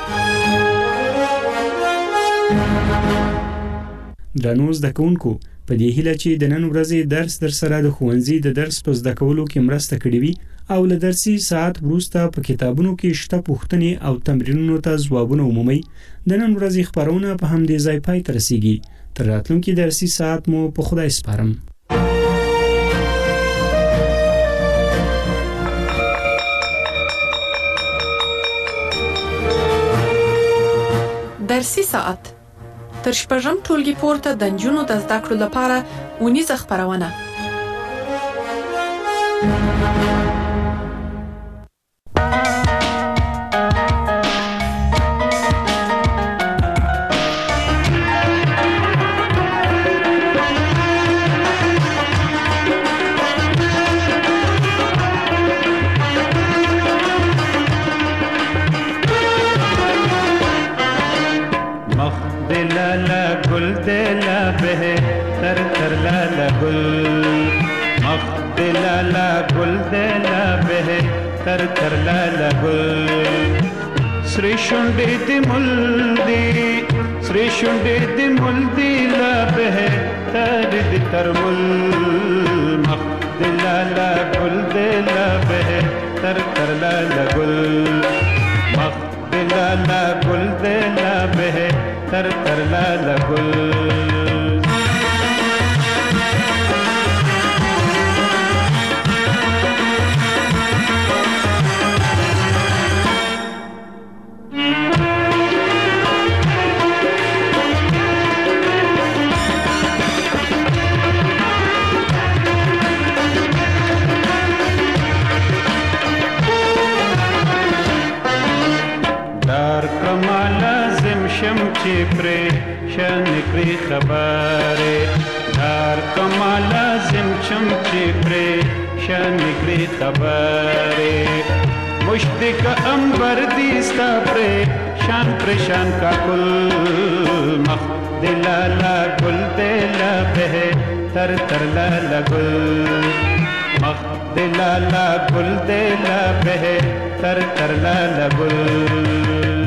درنو زده کوونکو، په دې هیله چې د نن ورځې درس در سره د ښوونځي د درس په زده کولو کې مرسته کړې وي او له درسي ساعت وروسته په کتابونو کې شته پوښتنې او تمرینونو ته ځوابونه ومومئ. د نن ورځې خبرونه په همدې ځای پای ته رسیږي. تر راتلونکي درسي ساعت مو په خدای سپارم. درسي ساعت تر شپږم ټولګي پورته د نجونو د زده کړو لپاره اونیزه خبرونه. لالا گل دے لا بہے تر تر لالا گل سری شونډې دې مل دی سری شونډې دې مل دی لا بہے تر دې تر مل مخ دې لالا گل دے لا بہے تر تر لالا گل مخ دې لالا گل دے لا بہے تر تر لالا گل پریشان کړی خبره دار کما لازم چم چې پریشان کړی خبره مشتق انبر دي ستا پریشان پریشان کا کل مخ دلالا گل دلا به تر تر لالا گل مخ دلالا گل دلا به تر تر لالا گل